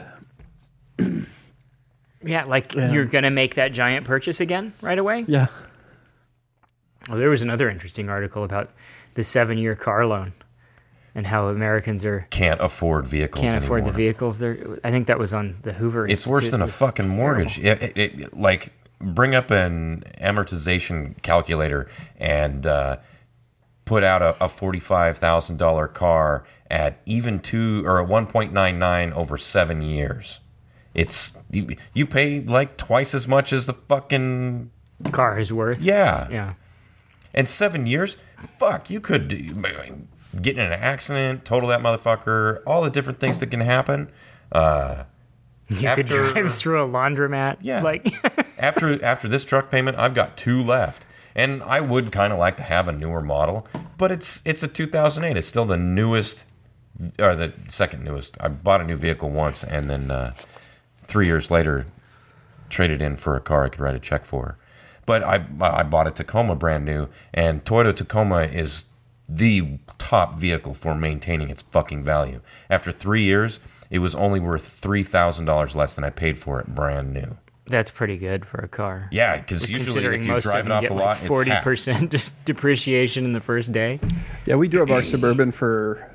Yeah, you're going to make that giant purchase again right away? Yeah. Well, there was another interesting article about the 7-year car loan and how Americans can't afford vehicles can't afford the anymore. vehicles. I think that was on the Hoover It's Institute. worse than a It was fucking terrible. mortgage. Like, bring up an amortization calculator and put out a $45,000 car at even 1.99 over 7 years. It's you pay like twice as much as the fucking car is worth. Yeah. And 7 years, fuck, you could get in an accident, total that motherfucker, all the different things that can happen. You could drive through a laundromat. Yeah. Like after this truck payment, I've got 2 left. And I would kind of like to have a newer model, but it's a 2008. It's still the newest, or the second newest. I bought a new vehicle once, and then 3 years later, traded in for a car I could write a check for. But I bought a Tacoma brand new, and Toyota Tacoma is the top vehicle for maintaining its fucking value. After 3 years, it was only worth $3,000 less than I paid for it brand new. that's pretty good for a car. Yeah, because usually Considering if you most drive of it them off get the like lot, 40% depreciation in the first day. Yeah, we drove our Suburban for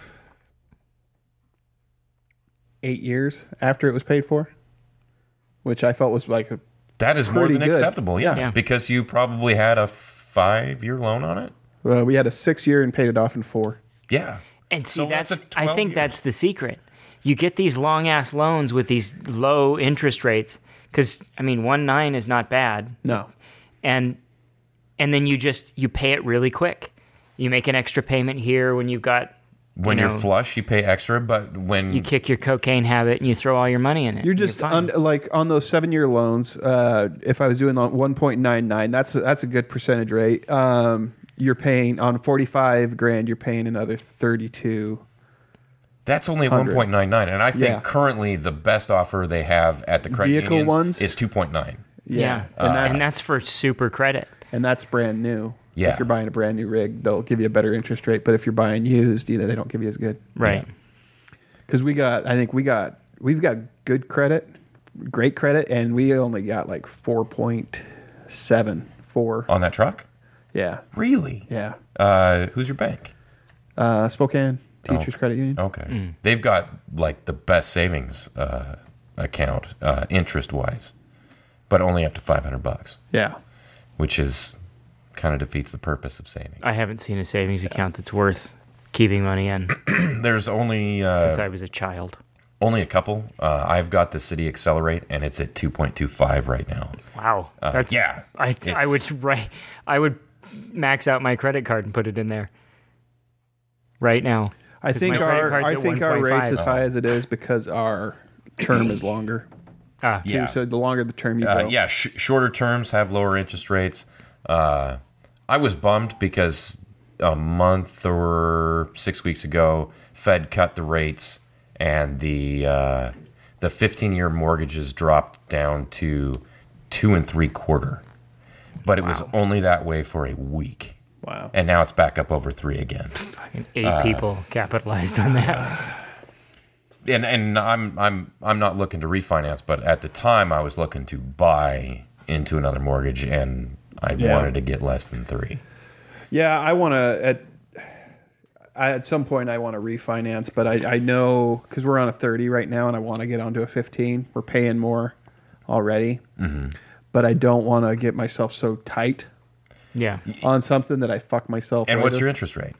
8 years after it was paid for, which I felt was like that is more pretty than good. acceptable. Yeah, because you probably had a 5-year loan on it. We had a 6-year and paid it off in 4. Yeah. And see, So what's that's a I 12 think years? that's the secret. You get these long ass loans with these low interest rates because 1.9 is not bad. No. And then you pay it really quick. You make an extra payment here when you've got When you're flush, you pay extra, but when you kick your cocaine habit and you throw all your money in it. You're just like on those 7-year loans. If I was doing 1.99, that's a good percentage rate. You're paying on $45,000. You're paying another $3,200. that's only 1.99, and I think currently the best offer they have at the credit Vehicle unions ones? is 2.9. Yeah, and that's for super credit. And that's brand new. Yeah. If you're buying a brand new rig, they'll give you a better interest rate. But if you're buying used, they don't give you as good. Right. Because we've got good credit, great credit, and we only got like 4.74 on that truck. Yeah. Really? Yeah. Who's your bank? Spokane Teachers Credit Union. Okay. They've got like the best savings account interest wise, but only up to $500. Yeah. Which is kind of defeats the purpose of savings. I haven't seen a savings account that's worth keeping money in There's only since I was a child. Only a couple. I've got the City Accelerate, and it's at 2.25 right now. Wow, that's I would max out my credit card and put it in there right now. I think my credit card's our at rate's 1.5. as high as it is because our term is longer. Ah, too. yeah. So the longer the term you go. Yeah, shorter terms have lower interest rates. I was bummed because a month or 6 weeks ago, Fed cut the rates, and the 15-year mortgages dropped down to 2 3/4. But it was only that way for a week. Wow. And now it's back up over 3 again. Fucking 8 people capitalized on that. And I'm not looking to refinance, but at the time I was looking to buy into another mortgage, and I wanted to get less than 3. Yeah, I want to. at some point I want to refinance, but I know because we're on a 30 right now and I want to get onto a 15. We're paying more already, but I don't want to get myself so tight. Yeah. On something that I fuck myself. And later. what's your interest rate?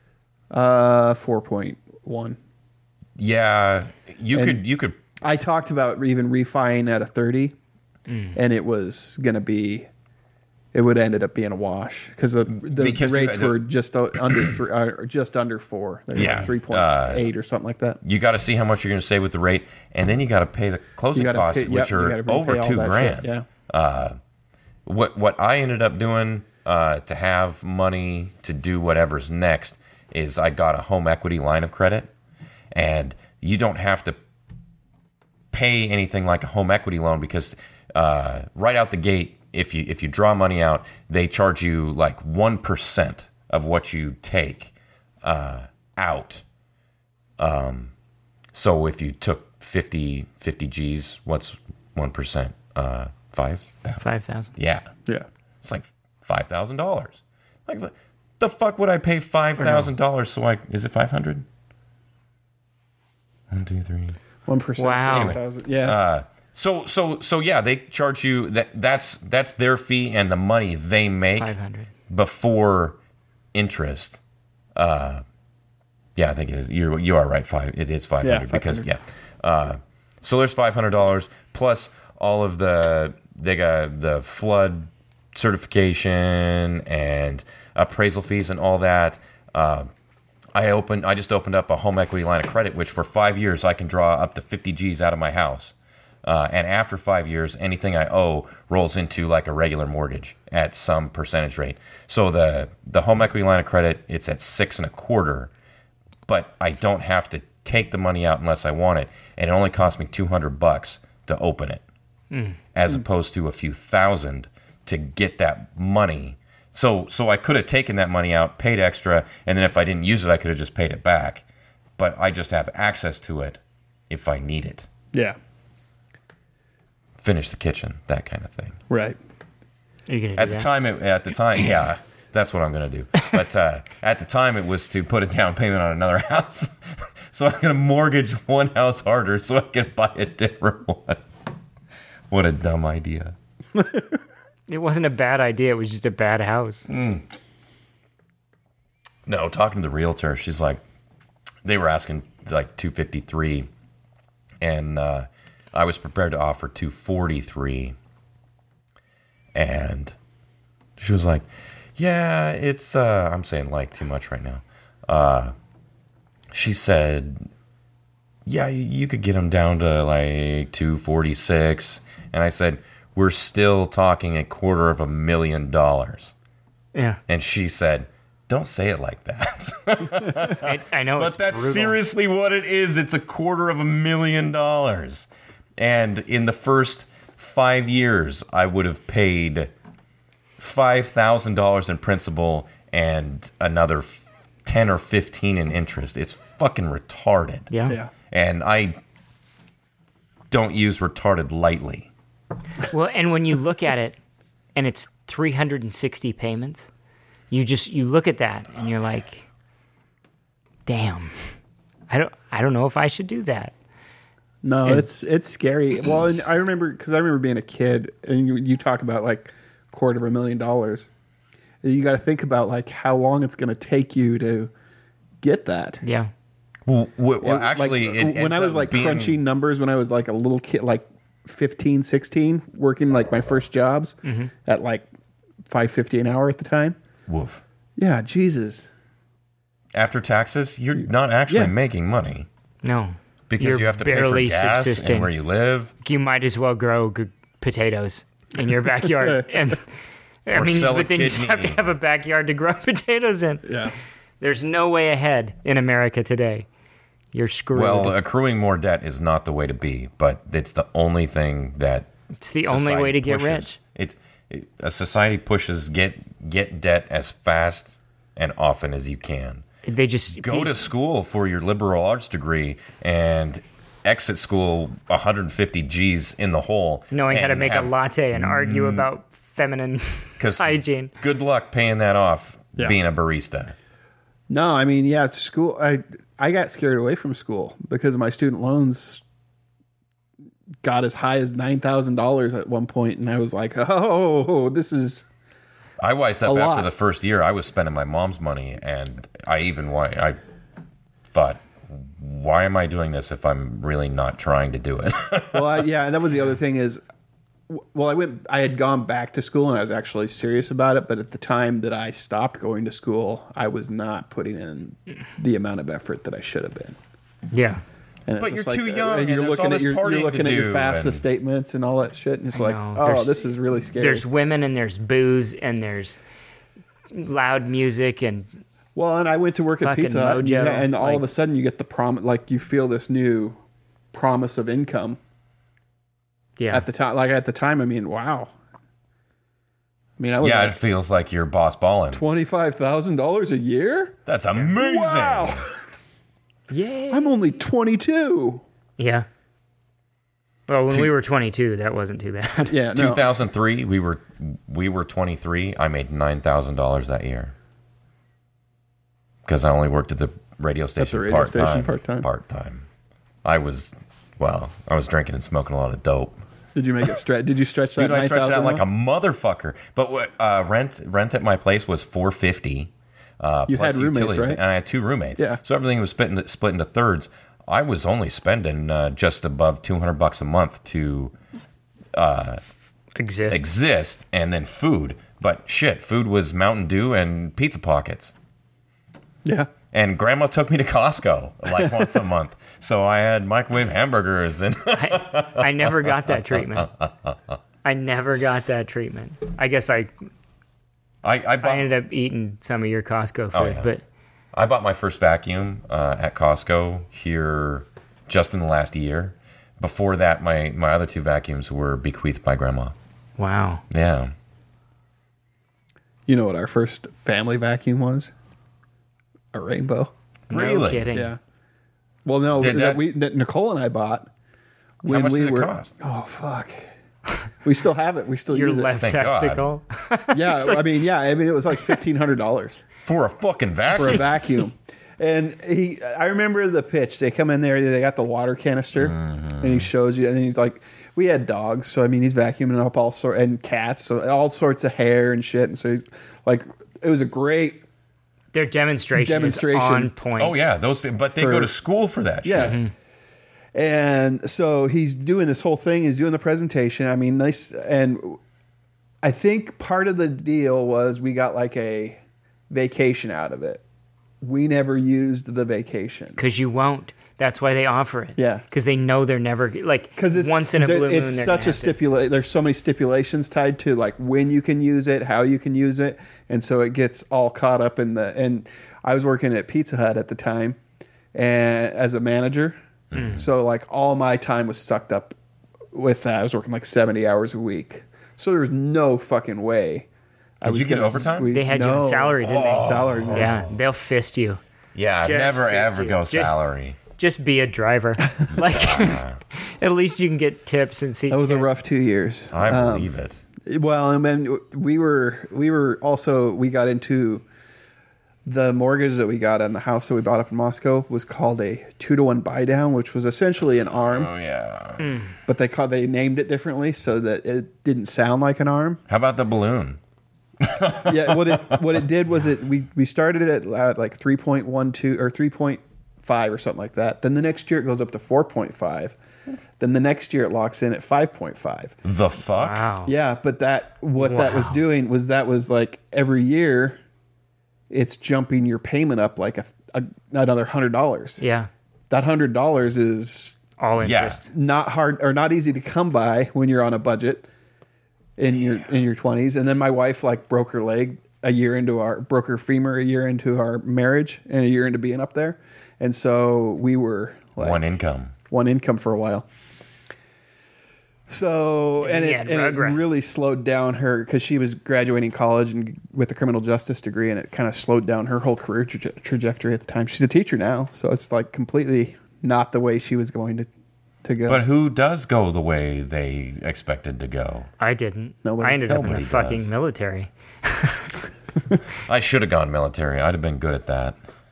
4.1. Yeah, you could. I talked about even refining at a 30, and it was going to be. It would have ended up being a wash because the rates were just under 4. They were like 3.8 or something like that. You got to see how much you're going to save with the rate, and then you got to pay the closing costs, which are over $2,000. Yeah. What I ended up doing to have money to do whatever's next is I got a home equity line of credit, and you don't have to pay anything like a home equity loan because right out the gate. If you draw money out, they charge you like 1% of what you take out. So if you took 50 G's, what's 1%? 5,000. Yeah. Yeah. It's like $5,000. Like the fuck would I pay $5,000? So is it 500? 1, 2, 3. 1%. Wow. Anyway, yeah. So yeah, they charge you that's their fee and the money they make 500 before interest. Yeah, I think it is. You are right. It is 500 because so there's $500 plus all of they got the flood certification and appraisal fees and all that. I just opened up a home equity line of credit, which for 5 years I can draw up to 50 G's out of my house. And after 5 years, anything I owe rolls into like a regular mortgage at some percentage rate. So the home equity line of credit, it's at 6.25%, but I don't have to take the money out unless I want it, and it only costs me $200 to open it, as opposed to a few thousand to get that money. So I could have taken that money out, paid extra, and then if I didn't use it, I could have just paid it back. But I just have access to it if I need it. Yeah. Finish the kitchen, that kind of thing. Right. Are you gonna do at the time, yeah, that's what I'm gonna do. But at the time, it was to put a down payment on another house, so I'm gonna mortgage one house harder so I can buy a different one. What a dumb idea! It wasn't a bad idea. It was just a bad house. No, talking to the realtor, she's like, they were asking like $253, and I was prepared to offer $243, and she was like, "Yeah, it's." I'm saying like too much right now. She said, "Yeah, you could get them down to like $246," and I said, "We're still talking $250,000." Yeah, and she said, "Don't say it like that." I know, but that's brutal. Seriously what it is. It's $250,000. And in the first 5 years, I would have paid $5,000 in principal and another 10 or 15 in interest. It's fucking retarded. Yeah. And I don't use retarded lightly. Well, and when you look at it, and it's 360 payments, you look at that and you're like, damn, I don't know if I should do that. No, it's scary. Well, and I remember being a kid, and you talk about like $250,000. You got to think about like how long it's going to take you to get that. Yeah. Well actually, when I was like crunching numbers, when I was like a little kid, like 15, 16, working like my first jobs at like $5.50 an hour at the time. Woof. Yeah, Jesus. After taxes, you're not actually making money. No. Because you have to pay for gas subsisting. And where you live. You might as well grow potatoes in your backyard. And I mean, but then you have to have a backyard to grow potatoes in. Yeah. There's no way ahead in America today. You're screwed. Well, accruing more debt is not the way to be, but it's the only thing that it's the only way to get rich. A society pushes get debt as fast and often as you can. They just go to school for your liberal arts degree and exit school 150 G's in the hole, knowing how to make a latte and argue about feminine hygiene. Good luck paying that off being a barista. No, I mean, yeah, school. I got scared away from school because my student loans got as high as $9,000 at one point, and I was like, "Oh, this is." I wised up after the first year. I was spending my mom's money, and I thought, why am I doing this if I'm really not trying to do it? Well, yeah, and that was the other thing is, I had gone back to school and I was actually serious about it, but at the time that I stopped going to school, I was not putting in the amount of effort that I should have been. Yeah. And but you're too young, and you're there's looking all at this your partying you're looking to at your do, FAFSA and- statements and all that shit, and it's like, know. oh, this is really scary. There's women and there's booze and there's loud music and well, and I went to work at fucking Pizza Hut, Mojo, and all like- of a sudden you get the like you feel this new promise of income. yeah. At the time, I mean, wow. I mean, I was Yeah, like, it feels like you're boss balling. $25,000 a year. That's amazing. Wow, Yeah. I'm only 22. Yeah. Well, when we were 22, that wasn't too bad. Yeah, no. 2003, we were 23. I made $9,000 that year because I only worked at the radio station radio station part-time. Part-time. I was drinking and smoking a lot of dope. Did you make it stretch? Did you stretch that? Dude, I stretched 9,000 out like a out? motherfucker. But what, rent at my place was $450. You plus had roommates, utilities, right? and I had two roommates. Yeah. So everything was split into thirds. I was only spending just above $200 a month to exist, and then food. But shit, food was Mountain Dew and Pizza Pockets. Yeah. And Grandma took me to Costco like once a month, so I had microwave hamburgers and. I never got that treatment. I guess I ended up eating some of your Costco food, yeah. but I bought my first vacuum at Costco here just in the last year. Before that, my other two vacuums were bequeathed by Grandma. wow. Yeah. You know what our first family vacuum was? A Rainbow. No Really? kidding. Yeah. Well, no, Did that Nicole and I bought when much we did it were. cost? Oh fuck. We still have it. We still Your use it. left Thank God. testicle. Yeah, I mean, it was like $1,500 For a fucking for vacuum. a vacuum. And I remember the pitch. They come in there, they got the water canister, and he shows you, and he's like, we had dogs, so I mean, he's vacuuming up all sorts, and cats, so all sorts of hair and shit. And so he's like, it was a great Their demonstration is on point. Oh yeah, but they go to school for that shit. Yeah. And so he's doing this whole thing. He's doing the presentation. I mean, and I think part of the deal was we got like a vacation out of it. We never used the vacation. Because you won't. That's why they offer it. Yeah. Because they know they're never Because it's once in a blue moon. It's such a stipulate. There's so many stipulations tied to like when you can use it, how you can use it, and so it gets all caught up in the. And I was working at Pizza Hut at the time, and as a manager, so like all my time was sucked up with that. I was working like 70 hours a week, so there was no fucking way. Did you get overtime? They had you on salary, didn't they? Salary. Yeah, they'll fist you. Yeah, Just never fist ever you. go Just- salary. Just be a driver. Like, at least you can get tips and see. That was a rough 2 years. I believe it. Well, and then we got into the mortgage that we got on the house that we bought up in Moscow was called a 2-to-1 buy down, which was essentially an arm, Oh yeah. but they named it differently so that it didn't sound like an arm. How about the balloon? Yeah, what it did was we started it at like 3.12 or 3.5 or something like that. Then the next year it goes up to 4.5. Then the next year it locks in at 5.5. The fuck? Wow. Yeah, but that was doing was like every year it's jumping your payment up like another $100. Yeah. That $100 is All interest. not hard or not easy to come by when you're on a budget in your 20s. And then my wife like broke her femur a year into our marriage and a year into being up there. And so we were like One income. for a while. So, and you it had Rugrats. really slowed down her because she was graduating college and with a criminal justice degree, and it kind of slowed down her whole career trajectory at the time. She's a teacher now, so it's like completely not the way she was going to go. But who does go the way they expected to go? I didn't. Nobody- I ended up in the nobody fucking does. military. I should have gone military. I'd have been good at that.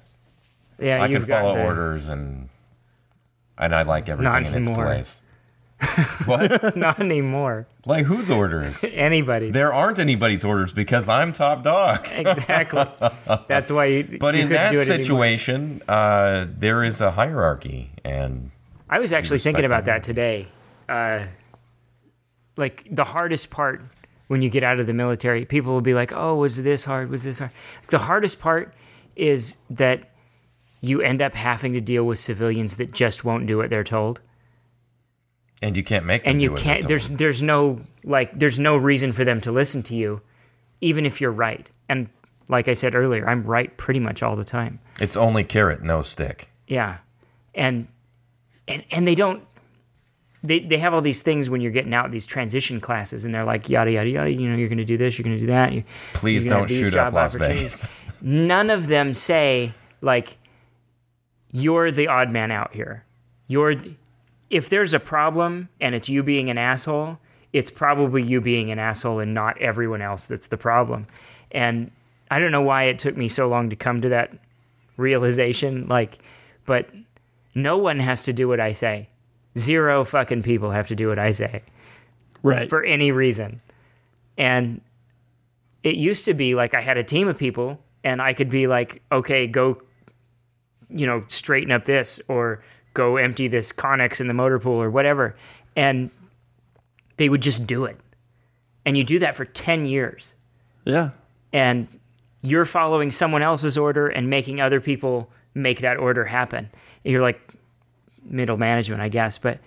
Yeah, I can you've got follow the- orders and I like everything in its anymore. place. What? Not anymore. Like whose orders? Anybody. There aren't anybody's orders because I'm top dog. Exactly. That's why you. But you in couldn't that do it anymore. situation, there is a hierarchy, and I was actually thinking respect about them. that today. Like the hardest part when you get out of the military, people will be like, "Oh, was this hard? Was this hard?" The hardest part is that you end up having to deal with civilians that just won't do what they're told. and you can't make them And do you what can't. they're told. There's no reason for them to listen to you, even if you're right. And like I said earlier, I'm right pretty much all the time. It's only carrot, no stick. Yeah, and they don't. They have all these things when you're getting out, these transition classes, and they're like yada yada yada. You know, you're going to do this, you're going to do that. Please you're gonna don't have these shoot up job Las opportunities. Vegas. None of them say like you're the odd man out here. If there's a problem and it's you being an asshole, it's probably you being an asshole and not everyone else that's the problem. And I don't know why it took me so long to come to that realization. But no one has to do what I say. 0 fucking people have to do what I say. Right. For any reason. And it used to be like I had a team of people and I could be like, okay, go, straighten up this or go empty this Connex in the motor pool or whatever. And they would just do it. And you do that for 10 years. Yeah. And you're following someone else's order and making other people make that order happen. You're like middle management, I guess. But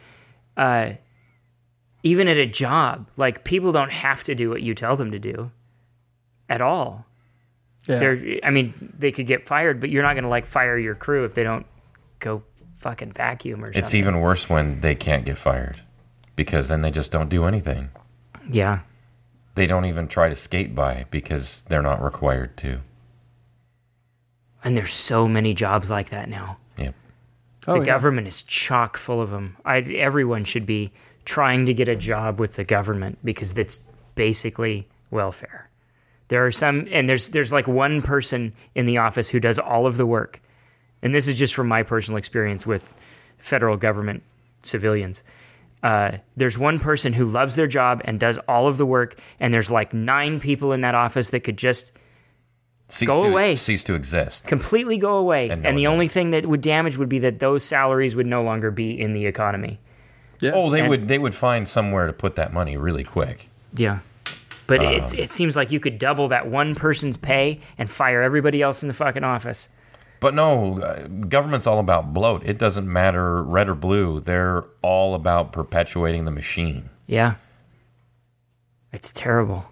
even at a job, like people don't have to do what you tell them to do at all. Yeah. They could get fired, but you're not going to fire your crew if they don't go fucking vacuum or something. It's even worse when they can't get fired because then they just don't do anything. Yeah. They don't even try to skate by because they're not required to. And there's so many jobs like that now. Yep. The government is chock full of them. Everyone should be trying to get a job with the government because that's basically welfare. There are some, and there's like one person in the office who does all of the work. And this is just from my personal experience with federal government civilians. There's one person who loves their job and does all of the work, and there's like 9 people in that office that could just cease to exist. Completely go away. And the only thing that would damage would be that those salaries would no longer be in the economy. Yeah. Oh, they would find somewhere to put that money really quick. Yeah. But it seems like you could double that one person's pay and fire everybody else in the fucking office. But no, government's all about bloat. It doesn't matter red or blue. They're all about perpetuating the machine. Yeah. It's terrible.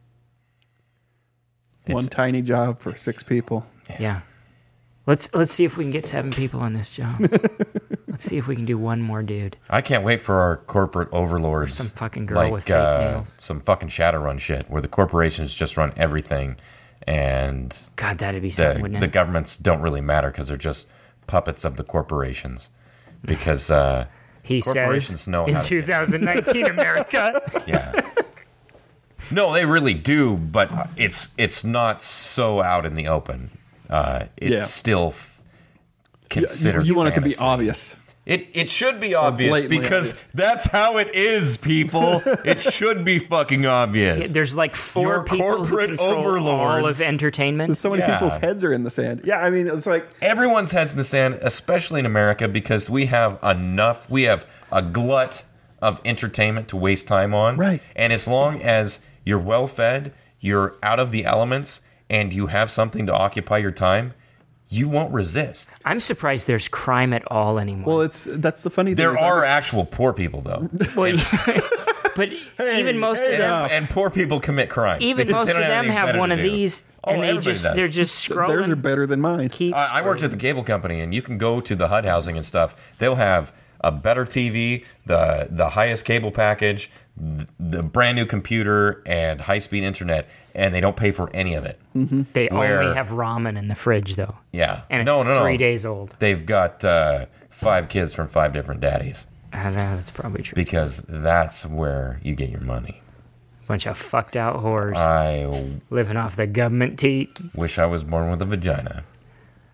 One tiny job for 6 people. Yeah. Let's see if we can get 7 people on this job. Let's see if we can do one more dude. I can't wait for our corporate overlords. Some fucking girl with fake nails. Some fucking Shadowrun shit where the corporations just run everything. And God, that'd be something, wouldn't it? The governments don't really matter because they're just puppets of the corporations. Because he corporations says know in how to 2019 America. Yeah. No, they really do, but it's not so out in the open. It's still considered. You want it to be fantasy. obvious. It should be obvious blatantly because obvious. that's how it is, people. It should be fucking obvious. There's like 4 Your people who corporate control all overlords. of entertainment. So many people's heads are in the sand. Yeah, I mean, it's like Everyone's heads in the sand, especially in America, because we have a glut of entertainment to waste time on. Right. And as long as you're well fed, you're out of the elements, and you have something to occupy your time, you won't resist. I'm surprised there's crime at all anymore. Well, that's the funny thing. There is are like, actual poor people, though. Well, but even most of them, And poor people commit crimes. even because most they of don't them anything have better one to of do. these, Oh, and everybody does. they're just scrolling. theirs are better than mine. Keep I worked at the cable company, and you can go to the HUD housing and stuff. They'll have a better TV, the highest cable package, the brand new computer, and high-speed internet, and they don't pay for any of it. They Where- only have ramen in the fridge, though. Yeah. And it's no. 3 days old. They've got 5 kids from 5 different daddies That's probably true. because that's where you get your money. Bunch of fucked out whores I living off the government teat. wish I was born with a vagina.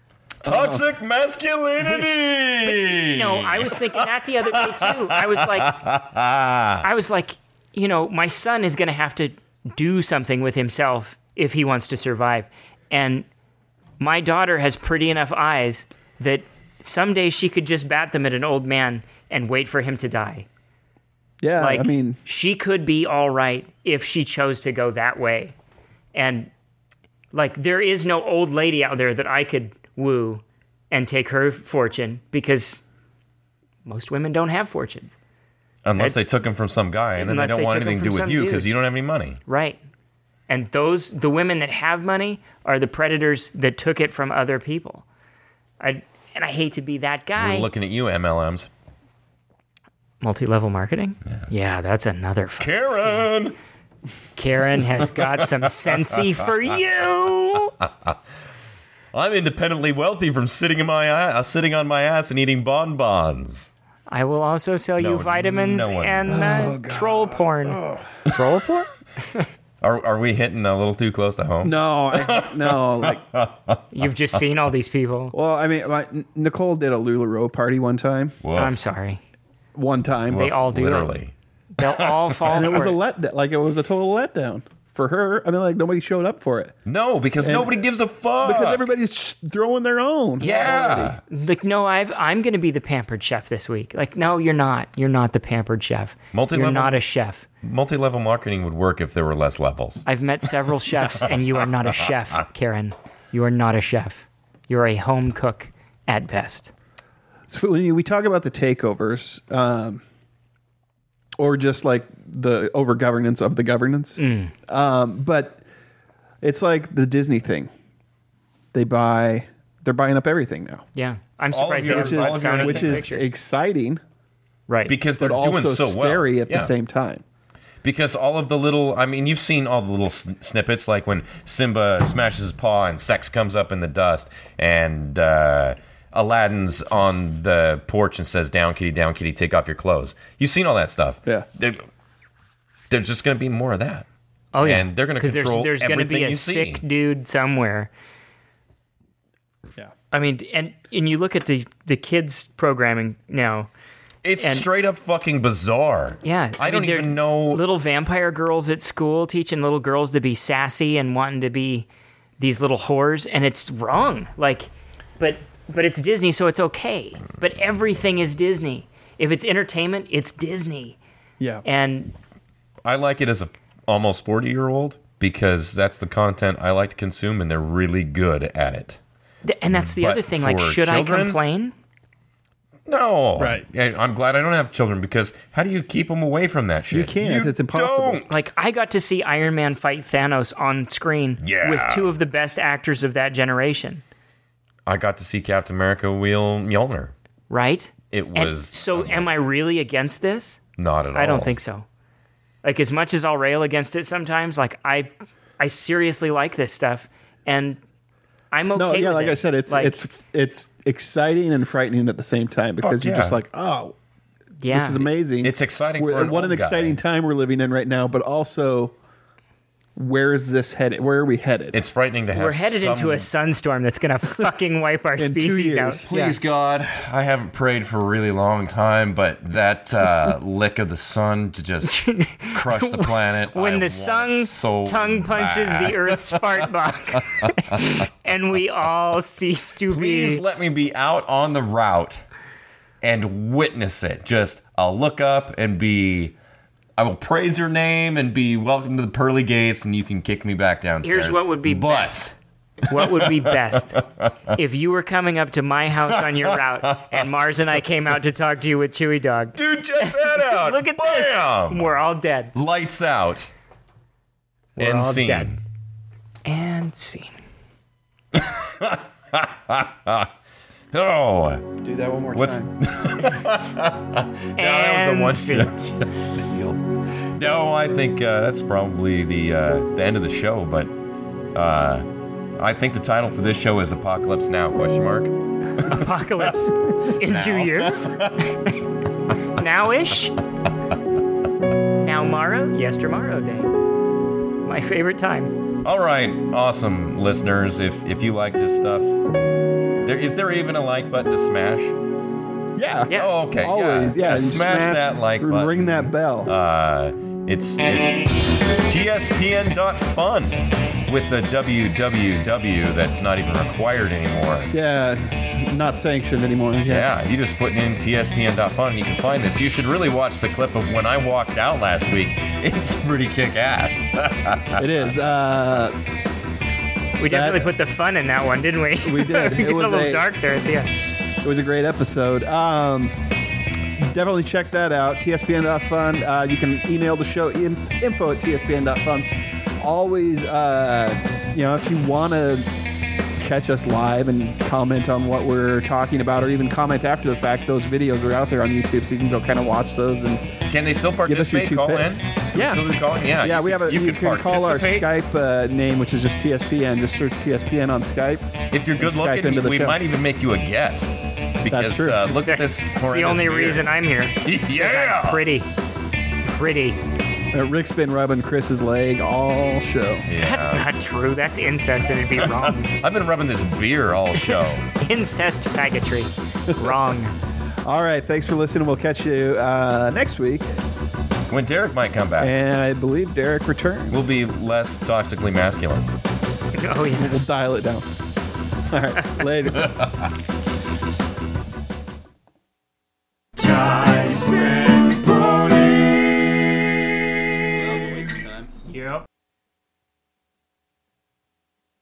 Toxic masculinity. No, I was thinking that the other day too. I was like, you know, my son is going to have to do something with himself if he wants to survive. And my daughter has pretty enough eyes that someday she could just bat them at an old man and wait for him to die. Yeah, Like, I mean, she could be all right if she chose to go that way. And, like, there is no old lady out there that I could woo and take her fortune because most women don't have fortunes. Unless they took him from some guy, and then they Unless don't they want took him anything to do from with some you dude. because you don't have any money. Right. And the women that have money are the predators that took it from other people. And I hate to be that guy. We're looking at you, MLMs. Multi-level marketing? Yeah, that's another fucking Karen! scam. Karen has got some sensey for you. I'm independently wealthy from sitting on my ass and eating bonbons. I will also sell you vitamins and troll porn. Troll porn? Are we hitting a little too close to home? No, like You've just seen all these people. well, I mean, Nicole did a LuLaRoe party one time. Woof. I'm sorry. One time, They all do it. Literally. They'll all fall and it for was it. a letdown. Like it was a total letdown for her. I mean, like nobody showed up for it No, because nobody gives a fuck. because everybody's throwing their own. Yeah. Like, no, I'm going to be the pampered chef this week. Like, no, you're not. You're not the pampered chef. Multi-level- You're not a chef. Multi-level marketing would work if there were less levels. I've met several chefs, and you are not a chef, Karen. You are not a chef. You're a home cook at best. So when we talk about the takeovers, or just like the overgovernance of the governance, but it's like the Disney thing. They're buying up everything now, Yeah. I'm All of surprised your- they all haven't of bought your Sonic which is Pictures. exciting, Right. Because they're but also doing so well. scary at Yeah. the same time. Because all of the little, I mean, you've seen all the little snippets, like when Simba smashes his paw and sex comes up in the dust, and Aladdin's on the porch and says, down, kitty, take off your clothes. You've seen all that stuff. Yeah. There's just going to be more of that. Oh, yeah. And they're going to Because control there's going to be everything a you see. sick dude somewhere. Yeah. I mean, and you look at the kids' programming now. It's and- straight up fucking bizarre. Yeah. I don't they're even know. Little vampire girls at school teaching little girls to be sassy and wanting to be these little whores, and it's wrong. Like, but it's Disney, so it's okay. But everything is Disney. If it's entertainment, it's Disney. Yeah. And I like it as a almost 40-year-old because that's the content I like to consume, and they're really good at it. that's the But other thing. Like, for should I children? complain? No. Right. Yeah, I'm glad I don't have children because how do you keep them away from that shit? You can't. It's impossible. Don't. Like, I got to see Iron Man fight Thanos on screen Yeah. with two of the best actors of that generation. I got to see Captain America wheel Mjolnir. Right? It And was so am I really against this? not at all. I don't think so. Like, as much as I'll rail against it sometimes, like, I seriously like this stuff, and I'm okay No, yeah, with like it. I said, it's exciting and frightening at the same time because Fuck you're just yeah. like, oh, yeah. this is amazing. It's exciting We're- for an what old an guy. exciting time we're living in right now, but also, where is this headed? Where are we headed? It's frightening to have We're headed into a sunstorm that's going to fucking wipe our In 2 species out. years. Please, God, I haven't prayed for a really long time, but that lick of the sun to just crush the planet. When I the want sun so tongue punches bad. the Earth's fart box, and we all cease to Please be. let me be out on the route and witness it. Just, I'll look up and I will praise your name and be welcome to the pearly gates, and you can kick me back downstairs. Here's what would be best. What would be best if you were coming up to my house on your route, and Mars and I came out to talk to you with Chewy Dog. Dude, check that out. Look at Bam! this. We're all dead. Lights out. We're End all scene. dead. And scene. Oh, Do that one more what's time. that was a And one scene. deal. No, I think that's probably the end of the show. But I think the title for this show is "Apocalypse Now?" Question mark. Apocalypse in 2 years. Now-ish. Now-morrow. Yestermorrow day. My favorite time. All right, awesome listeners. If you like this stuff, Is there even a like button to smash? Yeah. Oh, okay. Always. Yeah. You Smash that like button. Ring that bell. It's TSPN.fun with the www that's not even required anymore. Yeah. It's not sanctioned anymore. Yeah. You just put in TSPN.fun and you can find this. You should really watch the clip of when I walked out last week. It's pretty kick-ass. It is. We definitely put the fun in that one, didn't we? We did. It was a little dark there at the end. It was a great episode. Definitely check that out. TSPN.fun. You can email the show info@tspn.fun. Always, if you want to catch us live and comment on what we're talking about, or even comment after the fact, those videos are out there on YouTube, so you can go kind of watch those. And can they still participate? Give us your 2 call pits. In? Yeah. Still calling? Yeah. Yeah, we have you can call our Skype name, which is just TSPN. Just search TSPN on Skype. If you're good looking, we might even make you a guest. Because, that's true. Look at this. It's the only reason I'm here. Yeah. I'm pretty. Rick's been rubbing Chris's leg all show. Yeah. That's not true. That's incest, and it'd be wrong. I've been rubbing this beer all show. Incest faggotry. Wrong. All right. Thanks for listening. We'll catch you next week. When Derek might come back. And I believe Derek returns. We'll be less toxically masculine. Oh, yeah. We'll dial it down. All right. Later.